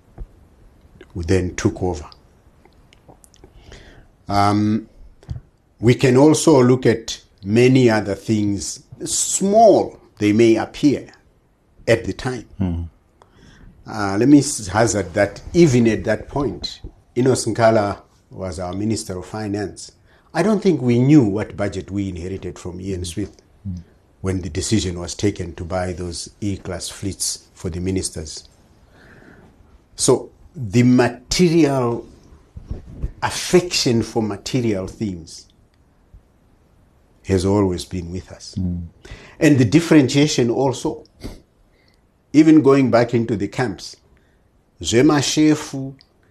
who then took over. We can also look at many other things, small they may appear at the time. Let me hazard that even at that point, Enos Nkala was our Minister of Finance. I don't think we knew what budget we inherited from Ian Smith when the decision was taken to buy those E-class fleets for the ministers. So the material, affection for material things has always been with us. And the differentiation also, even going back into the camps, Zemashefu,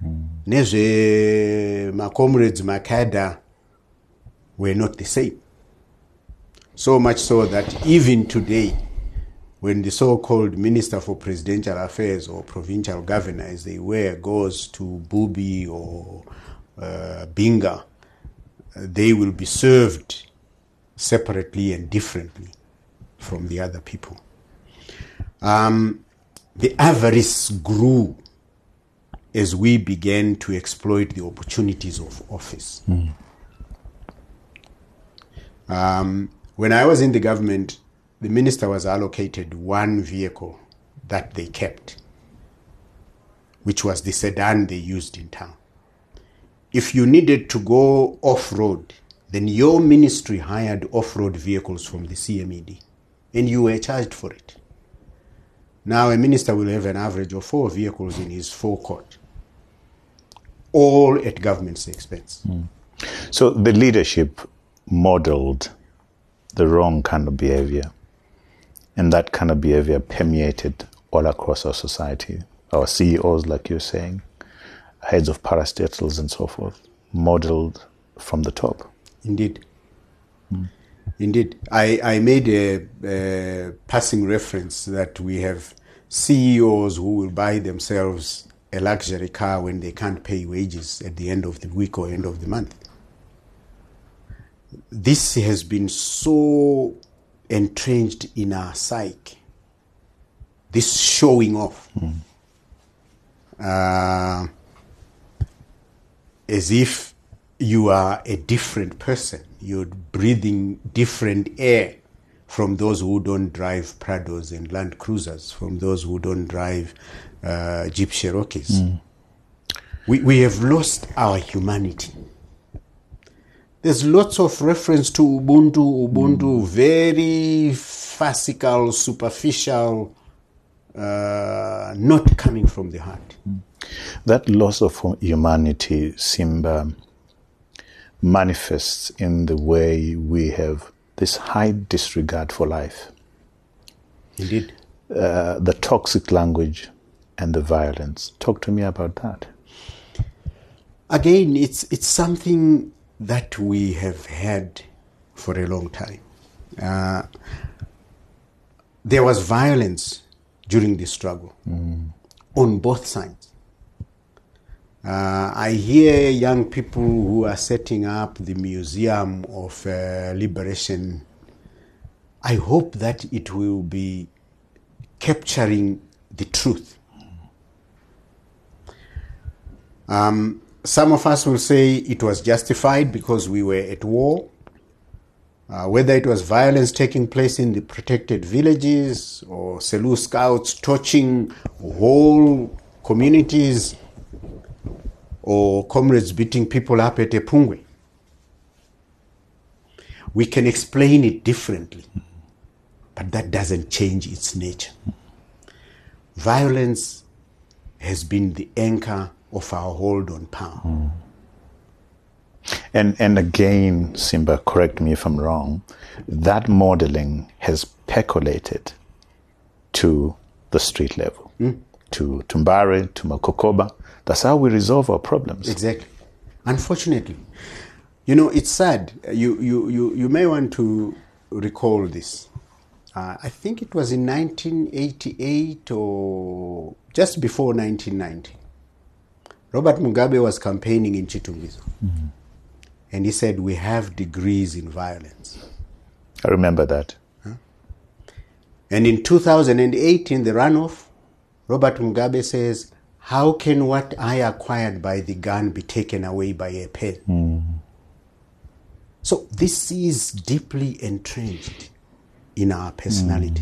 Neze, my comrades, Makada, were not the same. So much so that even today, when the so-called Minister for Presidential Affairs or Provincial Governor, as they were, goes to Bubi or Binga, they will be served separately and differently from the other people. The avarice grew as we began to exploit the opportunities of office. When I was in the government, the minister was allocated one vehicle that they kept, which was the sedan they used in town. If you needed to go off-road, then your ministry hired off-road vehicles from the CMED, and you were charged for it. Now a minister will have an average of 4 vehicles in his forecourt, all at government's expense. So the leadership modeled the wrong kind of behavior, and that kind of behavior permeated all across our society. Our CEOs, like you're saying, heads of parastatals and so forth, modeled from the top. Indeed. Indeed. I made a passing reference that we have CEOs who will buy themselves a luxury car when they can't pay wages at the end of the week or end of the month. This has been so entrenched in our psyche, this showing off, as if you are a different person. You're breathing different air from those who don't drive Prados and Land Cruisers, from those who don't drive Jeep Cherokees. We have lost our humanity. There's lots of reference to Ubuntu, very farcical, superficial, not coming from the heart. That loss of humanity, Simba, manifests in the way we have this high disregard for life. Indeed. The toxic language and the violence. Talk to me about that. Again, it's something that we have had for a long time. There was violence during the struggle on both sides. I hear young people who are setting up the Museum of Liberation. I hope that it will be capturing the truth. Some of us will say it was justified because we were at war. Whether it was violence taking place in the protected villages or Selous scouts torching whole communities or comrades beating people up at Epungwe. We can explain it differently, but that doesn't change its nature. Violence has been the anchor of our hold on power. And again, Simba, correct me if I'm wrong, that modeling has percolated to the street level, to Mbare, to Makokoba. That's how we resolve our problems. Exactly. Unfortunately. You know, it's sad. You may want to recall this. I think it was in 1988 or just before 1990. Robert Mugabe was campaigning in Chitumbizo. And he said, we have degrees in violence. I remember that. And in 2008, in the runoff, Robert Mugabe says, how can what I acquired by the gun be taken away by a pen? So this is deeply entrenched in our personality.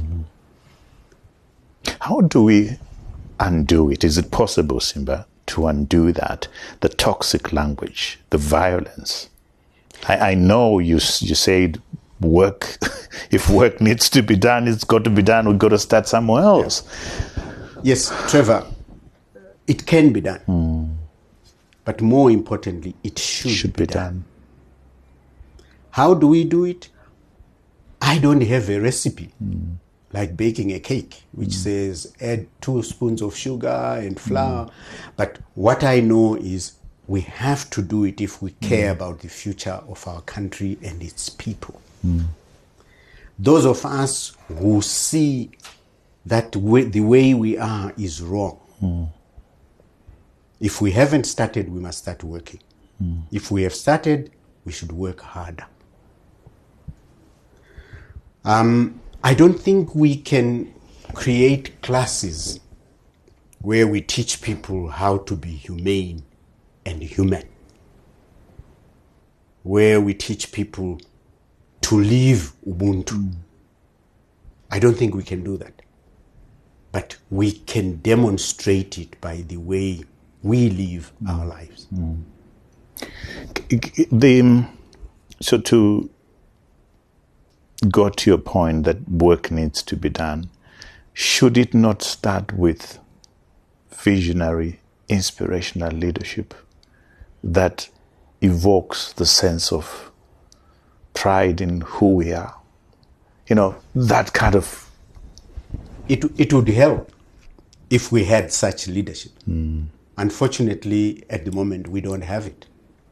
How do we undo it? Is it possible, Simba, to undo that? The toxic language, the violence. I know you said work. If work needs to be done, it's got to be done. We've got to start somewhere else. Yes, Trevor, it can be done. But more importantly, it should be done. How do we do it? I don't have a recipe like baking a cake, which says add 2 spoons of sugar and flour. But what I know is we have to do it if we care about the future of our country and its people. Those of us who see that the way we are is wrong. If we haven't started, we must start working. If we have started, we should work harder. I don't think we can create classes where we teach people how to be humane and human, where we teach people to live Ubuntu. I don't think we can do that. But we can demonstrate it by the way we live our lives. So to go to your point that work needs to be done, should it not start with visionary, inspirational leadership that evokes the sense of pride in who we are? You know, that kind of... It would help if we had such leadership. Unfortunately, at the moment, we don't have it.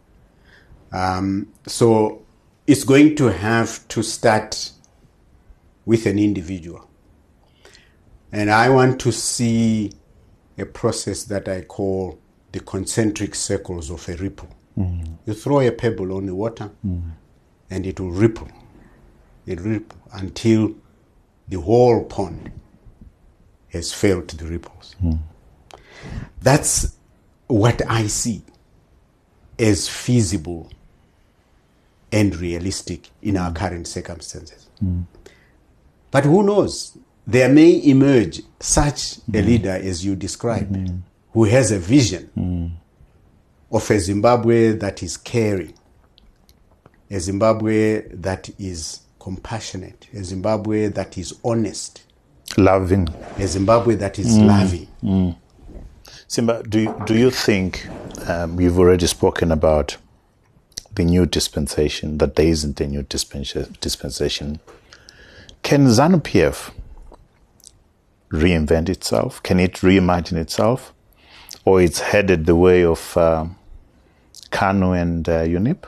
So it's going to have to start with an individual. And I want to see a process that I call the concentric circles of a ripple. You throw a pebble on the water and it will ripple. It will ripple until the whole pond has felt the ripples. That's what I see as feasible and realistic in our current circumstances. But who knows? There may emerge such a leader as you described, who has a vision of a Zimbabwe that is caring, a Zimbabwe that is compassionate, a Zimbabwe that is honest, loving, a Zimbabwe that is loving. Simba, do you think, you've already spoken about the new dispensation, that there isn't a new dispensation. Can ZANU-PF reinvent itself? Can it reimagine itself? Or it's headed the way of KANU and UNIP?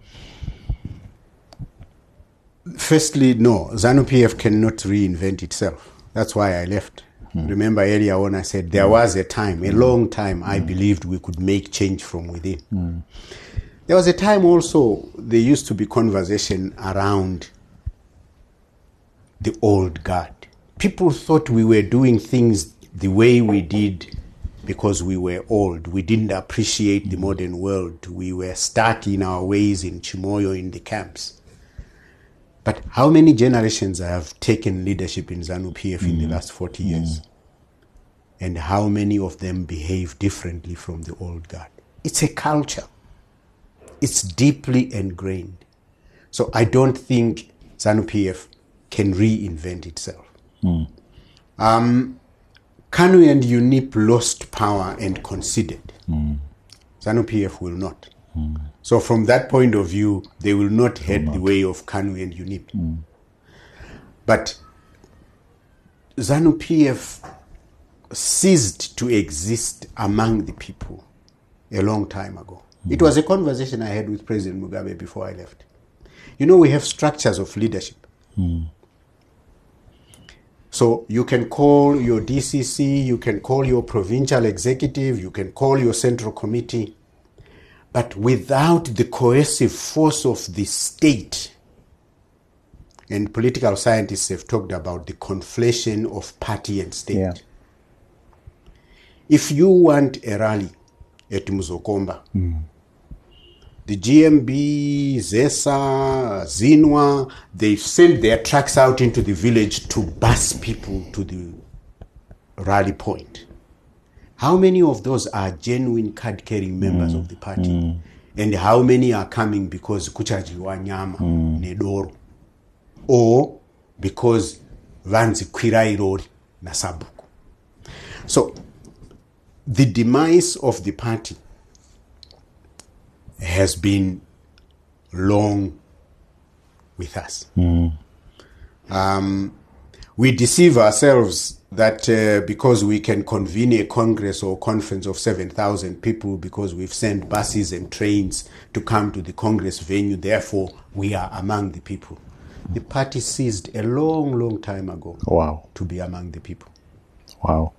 Firstly, no. ZANU-PF cannot reinvent itself. That's why I left. Remember earlier on I said there was a time, a long time, I believed we could make change from within. There was a time also, there used to be conversation around the old guard. People thought we were doing things the way we did because we were old. We didn't appreciate the modern world. We were stuck in our ways in Chimoyo, in the camps. But how many generations have taken leadership in ZANU-PF in the last 40 years? And how many of them behave differently from the old guard? It's a culture. It's deeply ingrained. So I don't think ZANU-PF can reinvent itself. KANU and UNIP lost power and conceded. ZANU-PF will not. So from that point of view, they will not head the way of KANU and UNIP. But ZANU-PF ceased to exist among the people a long time ago. It was a conversation I had with President Mugabe before I left. You know, we have structures of leadership. So you can call your DCC, you can call your provincial executive, you can call your central committee, but without the coercive force of the state, and political scientists have talked about the conflation of party and state. If you want a rally at Muzokomba, The GMB, ZESA, Zinwa, they send their trucks out into the village to bus people to the rally point. How many of those are genuine card-carrying members of the party? And how many are coming because kuchajiwa nyama nedoro, or because vanzi kwirai rori na sabuku? So the demise of the party has been long with us. We deceive ourselves that because we can convene a congress or conference of 7,000 people because we've sent buses and trains to come to the congress venue, therefore we are among the people. The party ceased a long, long time ago to be among the people. Wow.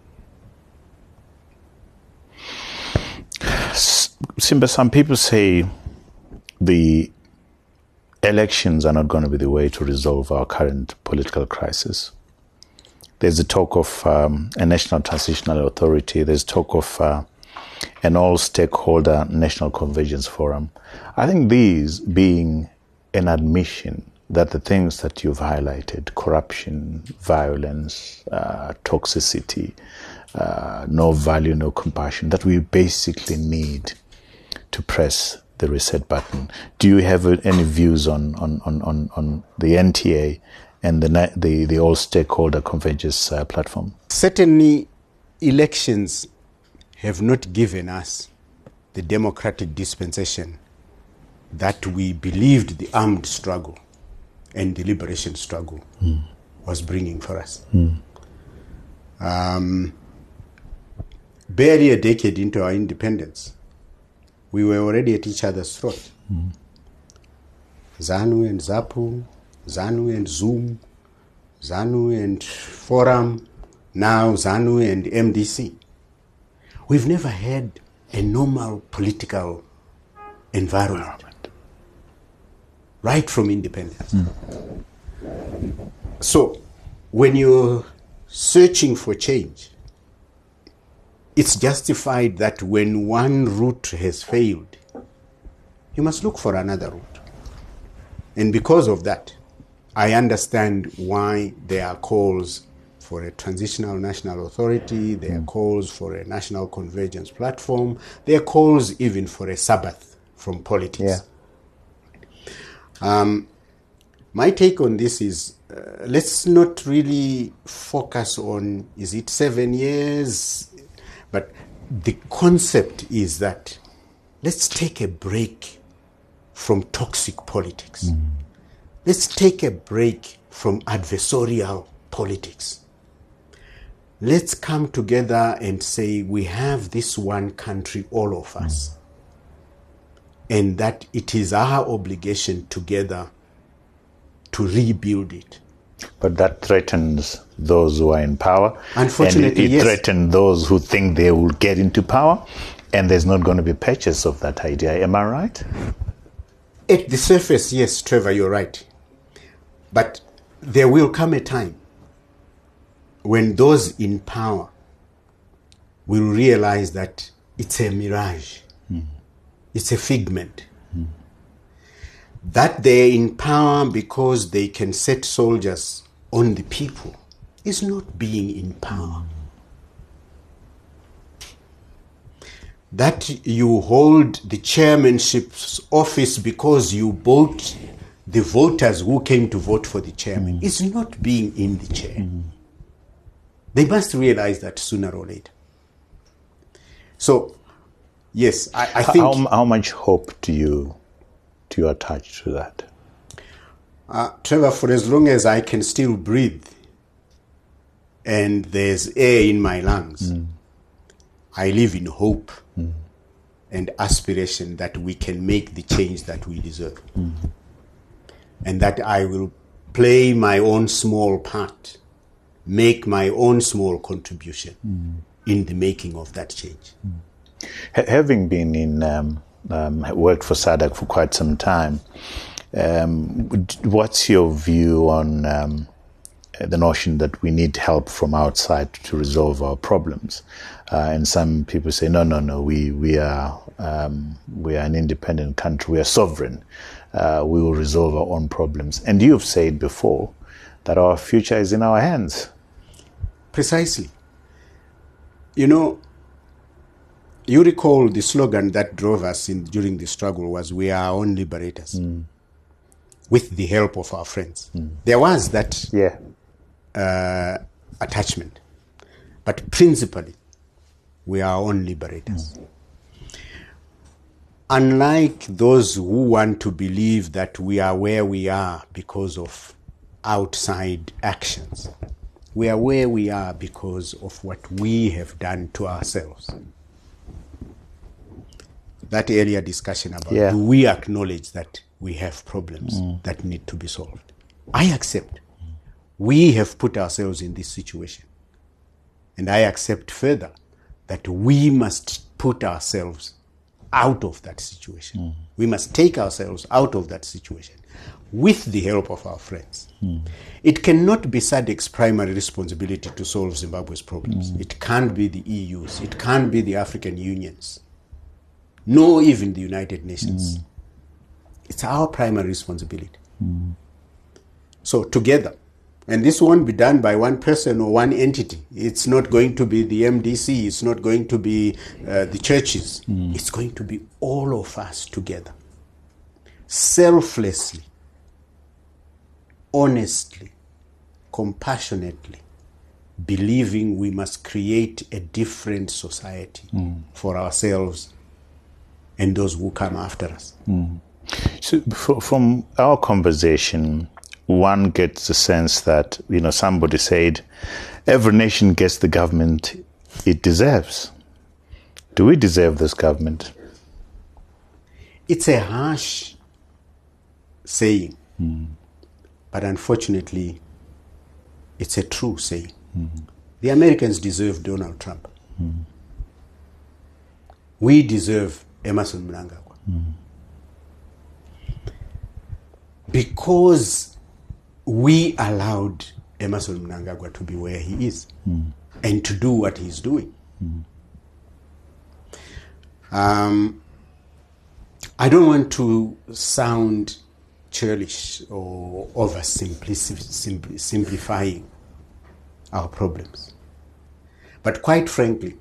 Simba, some people say the elections are not going to be the way to resolve our current political crisis. There's a talk of a national transitional authority. There's talk of an all-stakeholder national convergence forum. I think these being an admission that the things that you've highlighted, corruption, violence, toxicity, no value, no compassion, that we basically need to press the reset button. Do you have any views on the NTA and the all-stakeholder convergence platform? Certainly, elections have not given us the democratic dispensation that we believed the armed struggle and the liberation struggle was bringing for us. Barely a decade into our independence, we were already at each other's throat. ZANU and ZAPU, ZANU and Zoom, ZANU and Forum, now ZANU and MDC. We've never had a normal political environment right from independence. So when you're searching for change, it's justified that when one route has failed, you must look for another route. And because of that, I understand why there are calls for a transitional national authority, there are calls for a national convergence platform, there are calls even for a Sabbath from politics. My take on this is, let's not really focus on, is it 7 years? But the concept is that let's take a break from toxic politics. Let's take a break from adversarial politics. Let's come together and say we have this one country, all of us, and that it is our obligation together to rebuild it. But that threatens those who are in power. Unfortunately, and it threatens those who think they will get into power, and there's not going to be patches of that idea. Am I right? At the surface, yes, Trevor, you're right. But there will come a time when those in power will realize that it's a mirage. It's a figment. That they're in power because they can set soldiers on the people is not being in power. That you hold the chairmanship's office because you bought the voters who came to vote for the chairman is not being in the chair. They must realize that sooner or later. So, yes, I think... How much hope do you attach to that? Trevor, for as long as I can still breathe and there's air in my lungs, I live in hope and aspiration that we can make the change that we deserve. And that I will play my own small part, make my own small contribution in the making of that change. Having been in worked for SADC for quite some time, what's your view on the notion that we need help from outside to resolve our problems? And some people say, no, we are we are an independent country, we are sovereign, we will resolve our own problems. And you've said before that our future is in our hands. Precisely. You know, you recall the slogan that drove us during the struggle was, "We are our own liberators," with the help of our friends. There was that attachment. But principally, we are our own liberators. Unlike those who want to believe that we are where we are because of outside actions, we are where we are because of what we have done to ourselves. That earlier discussion about do we acknowledge that we have problems that need to be solved? I accept. We have put ourselves in this situation. And I accept further that we must put ourselves out of that situation. We must take ourselves out of that situation with the help of our friends. It cannot be SADC's primary responsibility to solve Zimbabwe's problems. It can't be the EU's. It can't be the African Union's, nor even the United Nations. It's our primary responsibility. So together, and this won't be done by one person or one entity. It's not going to be the MDC. It's not going to be the churches. It's going to be all of us together, selflessly, honestly, compassionately, believing we must create a different society for ourselves and those who come after us. So from our conversation, one gets the sense that, somebody said, every nation gets the government it deserves. Do we deserve this government? It's a harsh saying, but unfortunately, it's a true saying. The Americans deserve Donald Trump. We deserve Emmerson Mnangagwa. Because we allowed Emmerson Mnangagwa to be where he is and to do what he's doing. I don't want to sound churlish or simplifying our problems. But quite frankly,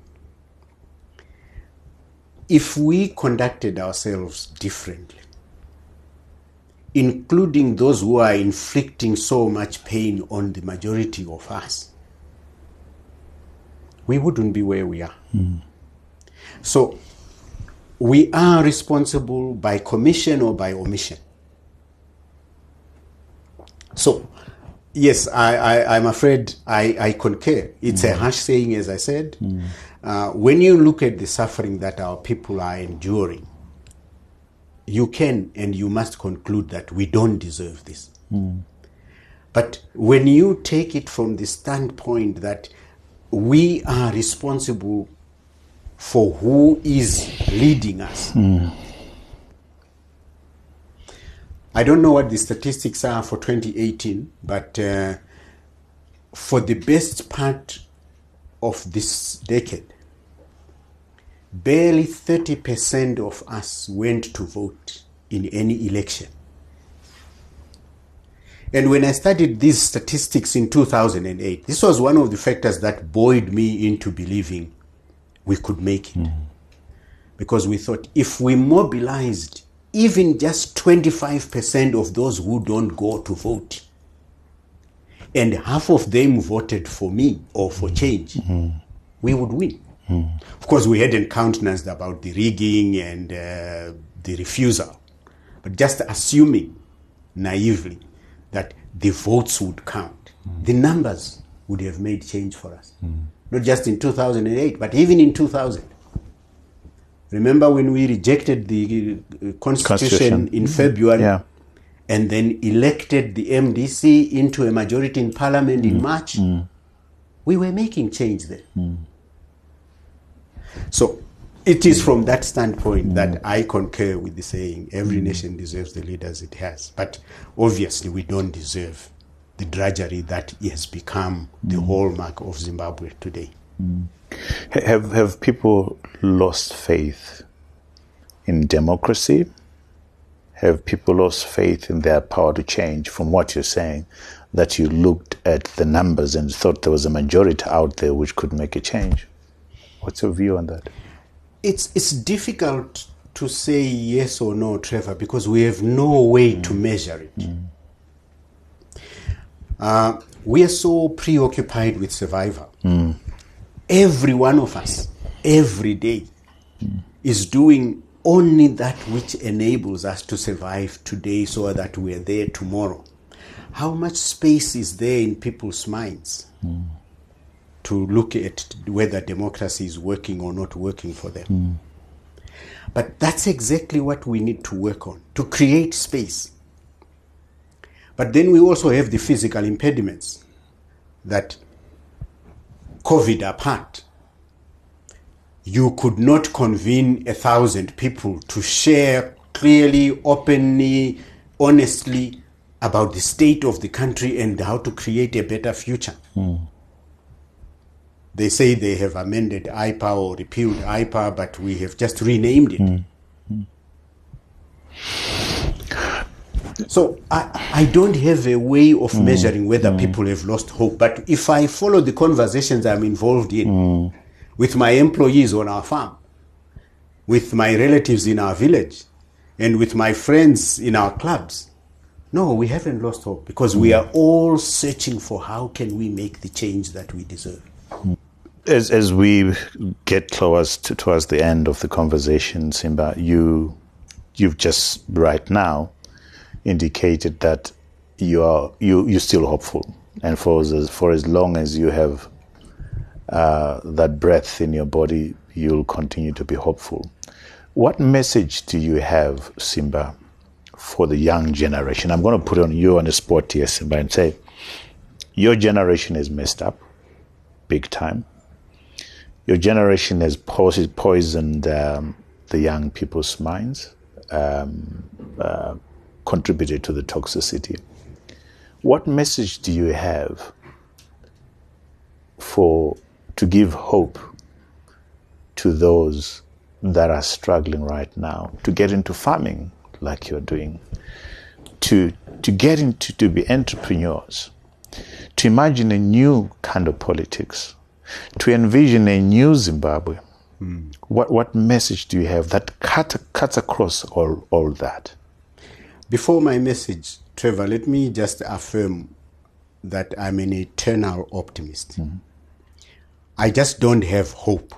if we conducted ourselves differently, including those who are inflicting so much pain on the majority of us, we wouldn't be where we are. So we are responsible by commission or by omission. So, yes, I'm afraid I concur. It's a harsh saying, as I said. When you look at the suffering that our people are enduring, you can and you must conclude that we don't deserve this. But when you take it from the standpoint that we are responsible for who is leading us, I don't know what the statistics are for 2018, but for the best part of this decade, barely 30% of us went to vote in any election. And when I studied these statistics in 2008, this was one of the factors that buoyed me into believing we could make it. Because we thought if we mobilized even just 25% of those who don't go to vote, and half of them voted for me or for change, we would win. Of course, we hadn't countenanced about the rigging and the refusal, but just assuming naively that the votes would count, the numbers would have made change for us. Not just in 2008, but even in 2000. Remember when we rejected the Constitution in February and then elected the MDC into a majority in Parliament in March? We were making change then. So it is from that standpoint that I concur with the saying, every nation deserves the leaders it has. But obviously we don't deserve the drudgery that has become the hallmark of Zimbabwe today. Have people lost faith in democracy? Have people lost faith in their power to change? From what you're saying, that you looked at the numbers and thought there was a majority out there which could make a change. What's your view on that? It's difficult to say yes or no, Trevor, because we have no way to measure it. We are so preoccupied with survival. Every one of us, every day, is doing only that which enables us to survive today so that we are there tomorrow. How much space is there in people's minds to look at whether democracy is working or not working for them? But that's exactly what we need to work on, to create space. But then we also have the physical impediments that, COVID apart, you could not convene 1,000 people to share clearly, openly, honestly about the state of the country and how to create a better future. They say they have amended IPA or repealed IPA, but we have just renamed it. So I don't have a way of measuring whether people have lost hope. But if I follow the conversations I'm involved in with my employees on our farm, with my relatives in our village, and with my friends in our clubs, no, we haven't lost hope, because we are all searching for how can we make the change that we deserve. As we get towards the end of the conversation, Simba, you've just right now indicated that you're still hopeful, and for as long as you have that breath in your body, you'll continue to be hopeful. What message do you have, Simba, for the young generation? I'm going to put you on the spot here, Simba, and say your generation is messed up big time. Your generation has poisoned the young people's minds, contributed to the toxicity. What message do you have to give hope to those that are struggling right now to get into farming like you're doing, to get into, to be entrepreneurs, to imagine a new kind of politics, to envision a new Zimbabwe? What message do you have that cuts across all that? Before my message, Trevor, let me just affirm that I'm an eternal optimist. I just don't have hope.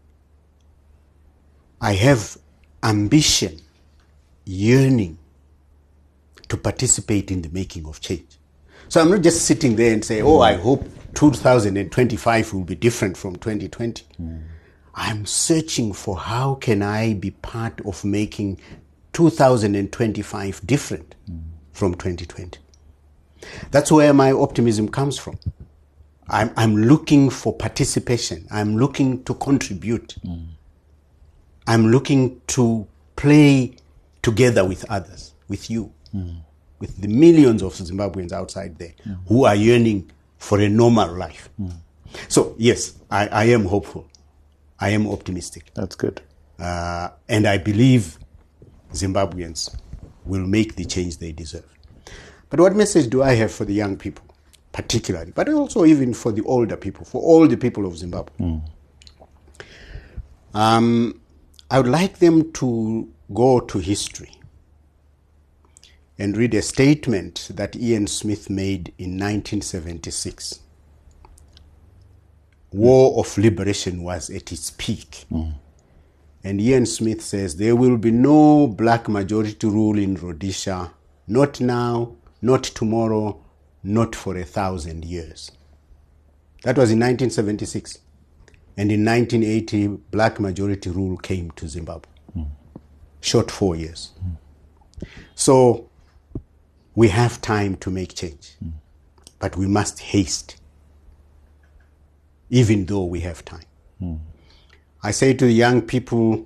I have ambition, yearning to participate in the making of change. So I'm not just sitting there and say, I hope 2025 will be different from 2020. I'm searching for how can I be part of making 2025 different from 2020. That's where my optimism comes from. I'm looking for participation. I'm looking to contribute. I'm looking to play together with others, with you, with the millions of Zimbabweans outside there who are yearning for a normal life. So, yes, I am hopeful. I am optimistic. That's good. And I believe Zimbabweans will make the change they deserve. But what message do I have for the young people, particularly, but also even for the older people, for all the people of Zimbabwe? I would like them to go to history and read a statement that Ian Smith made in 1976. War of Liberation was at its peak. And Ian Smith says, there will be no black majority rule in Rhodesia, not now, not tomorrow, not for 1,000 years. That was in 1976. And in 1980, black majority rule came to Zimbabwe. Short 4 years. So we have time to make change. But we must haste, even though we have time. I say to the young people,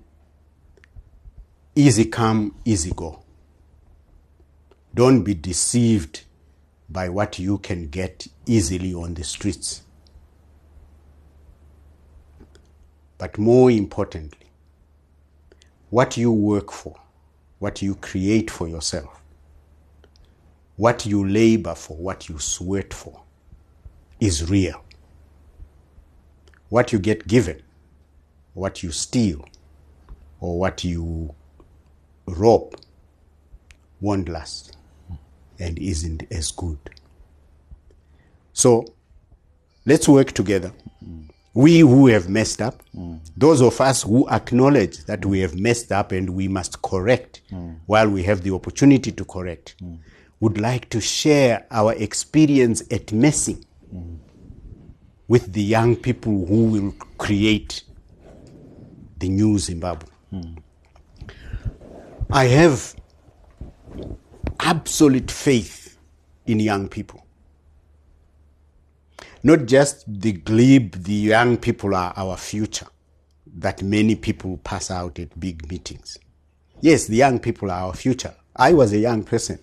easy come, easy go. Don't be deceived by what you can get easily on the streets. But more importantly, what you work for, what you create for yourself, what you labor for, what you sweat for, is real. What you get given, what you steal, or what you rob won't last and isn't as good. So let's work together. We who have messed up, those of us who acknowledge that we have messed up and we must correct while we have the opportunity to correct, would like to share our experience at messing with the young people who will create the new Zimbabwe. I have absolute faith in young people. Not just the glib, the young people are our future, that many people pass out at big meetings. Yes, the young people are our future. I was a young person.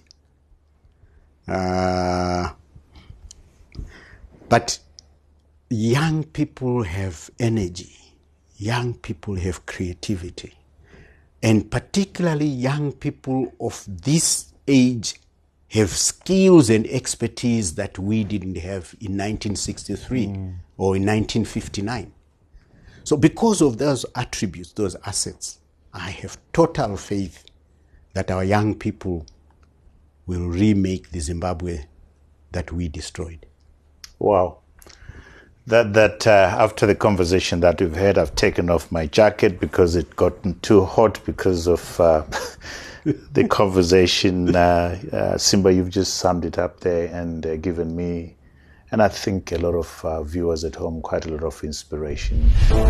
But young people have energy. Young people have creativity. And particularly young people of this age have skills and expertise that we didn't have in 1963 or in 1959. So because of those attributes, those assets, I have total faith that our young people will remake the Zimbabwe that we destroyed. Wow. That after the conversation that we've had, I've taken off my jacket because it gotten too hot because of the conversation. Simba, you've just summed it up there and given me, and I think a lot of viewers at home, quite a lot of inspiration.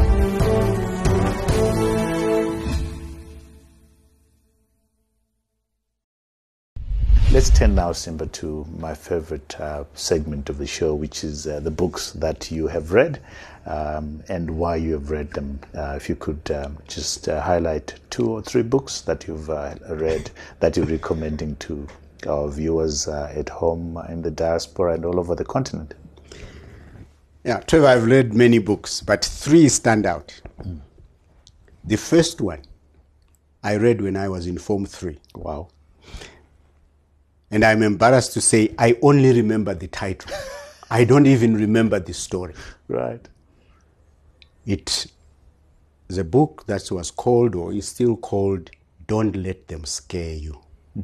Let's turn now, Simba, to my favorite segment of the show, which is the books that you have read and why you have read them. If you could just highlight 2 or 3 books that you've read that you're recommending to our viewers at home, in the diaspora, and all over the continent. Yeah, Trevor, I've read many books, but 3 stand out. The first one I read when I was in Form 3. Wow. And I'm embarrassed to say I only remember the title. I don't even remember the story. Right. It's a book that was called, or is still called, Don't Let Them Scare You.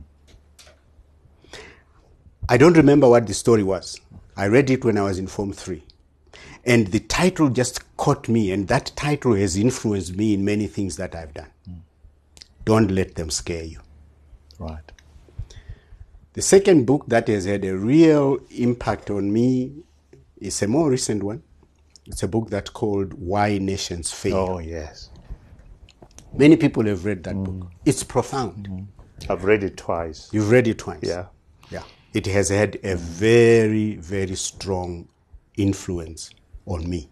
I don't remember what the story was. I read it when I was in Form 3. And the title just caught me, and that title has influenced me in many things that I've done. Don't let them scare you. Right. The second book that has had a real impact on me is a more recent one. It's a book that's called Why Nations Fail. Oh, yes. Many people have read that book. It's profound. I've read it twice. You've read it twice? Yeah. Yeah. It has had a very, very strong influence on me.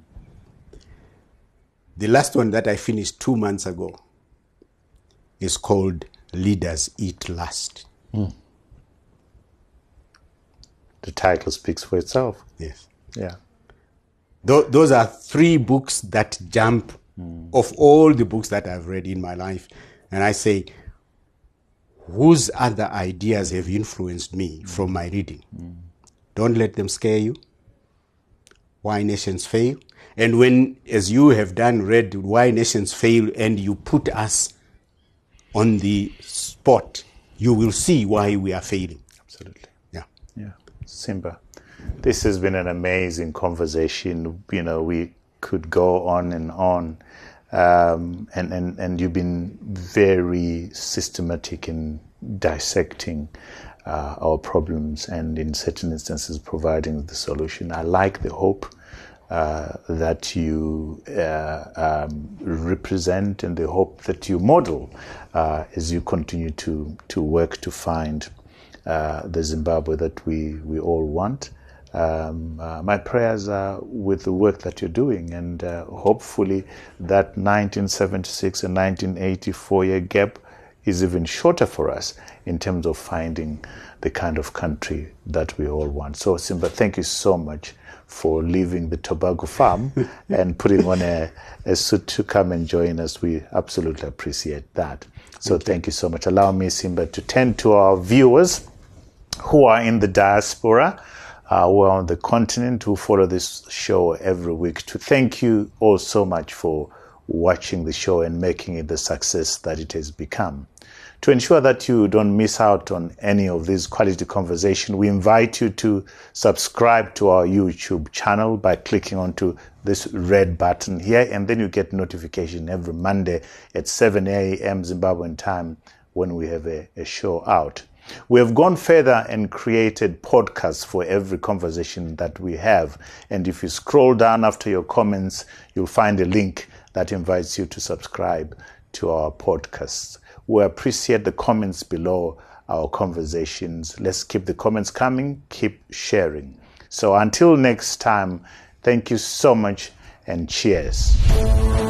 The last one that I finished 2 months ago is called Leaders Eat Last. The title speaks for itself. Yes. Yeah. Those are 3 books that jump of all the books that I've read in my life. And I say, whose other ideas have influenced me from my reading? Don't Let Them Scare You. Why Nations Fail. And when, as you have done, read Why Nations Fail, and you put us on the spot, you will see why we are failing. Absolutely. Yeah. Yeah. Simba, this has been an amazing conversation. You know, we could go on and on. And you've been very systematic in dissecting our problems and in certain instances providing the solution. I like the hope that you represent and the hope that you model as you continue to work to find the Zimbabwe that we all want. My prayers are with the work that you're doing, and hopefully that 1976 and 1984 year gap is even shorter for us in terms of finding the kind of country that we all want. So, Simba, thank you so much for leaving the Tobago farm and putting on a suit to come and join us. We absolutely appreciate that. So thank you so much. Allow me, Simba, to tend to our viewers who are in the diaspora, who are on the continent, who follow this show every week, to thank you all so much for watching the show and making it the success that it has become. To ensure that you don't miss out on any of these quality conversations, we invite you to subscribe to our YouTube channel by clicking onto this red button here, and then you get notification every Monday at 7 a.m. Zimbabwean time when we have a show out. We have gone further and created podcasts for every conversation that we have. And if you scroll down after your comments, you'll find a link that invites you to subscribe to our podcasts. We appreciate the comments below our conversations. Let's keep the comments coming, keep sharing. So until next time, thank you so much and cheers.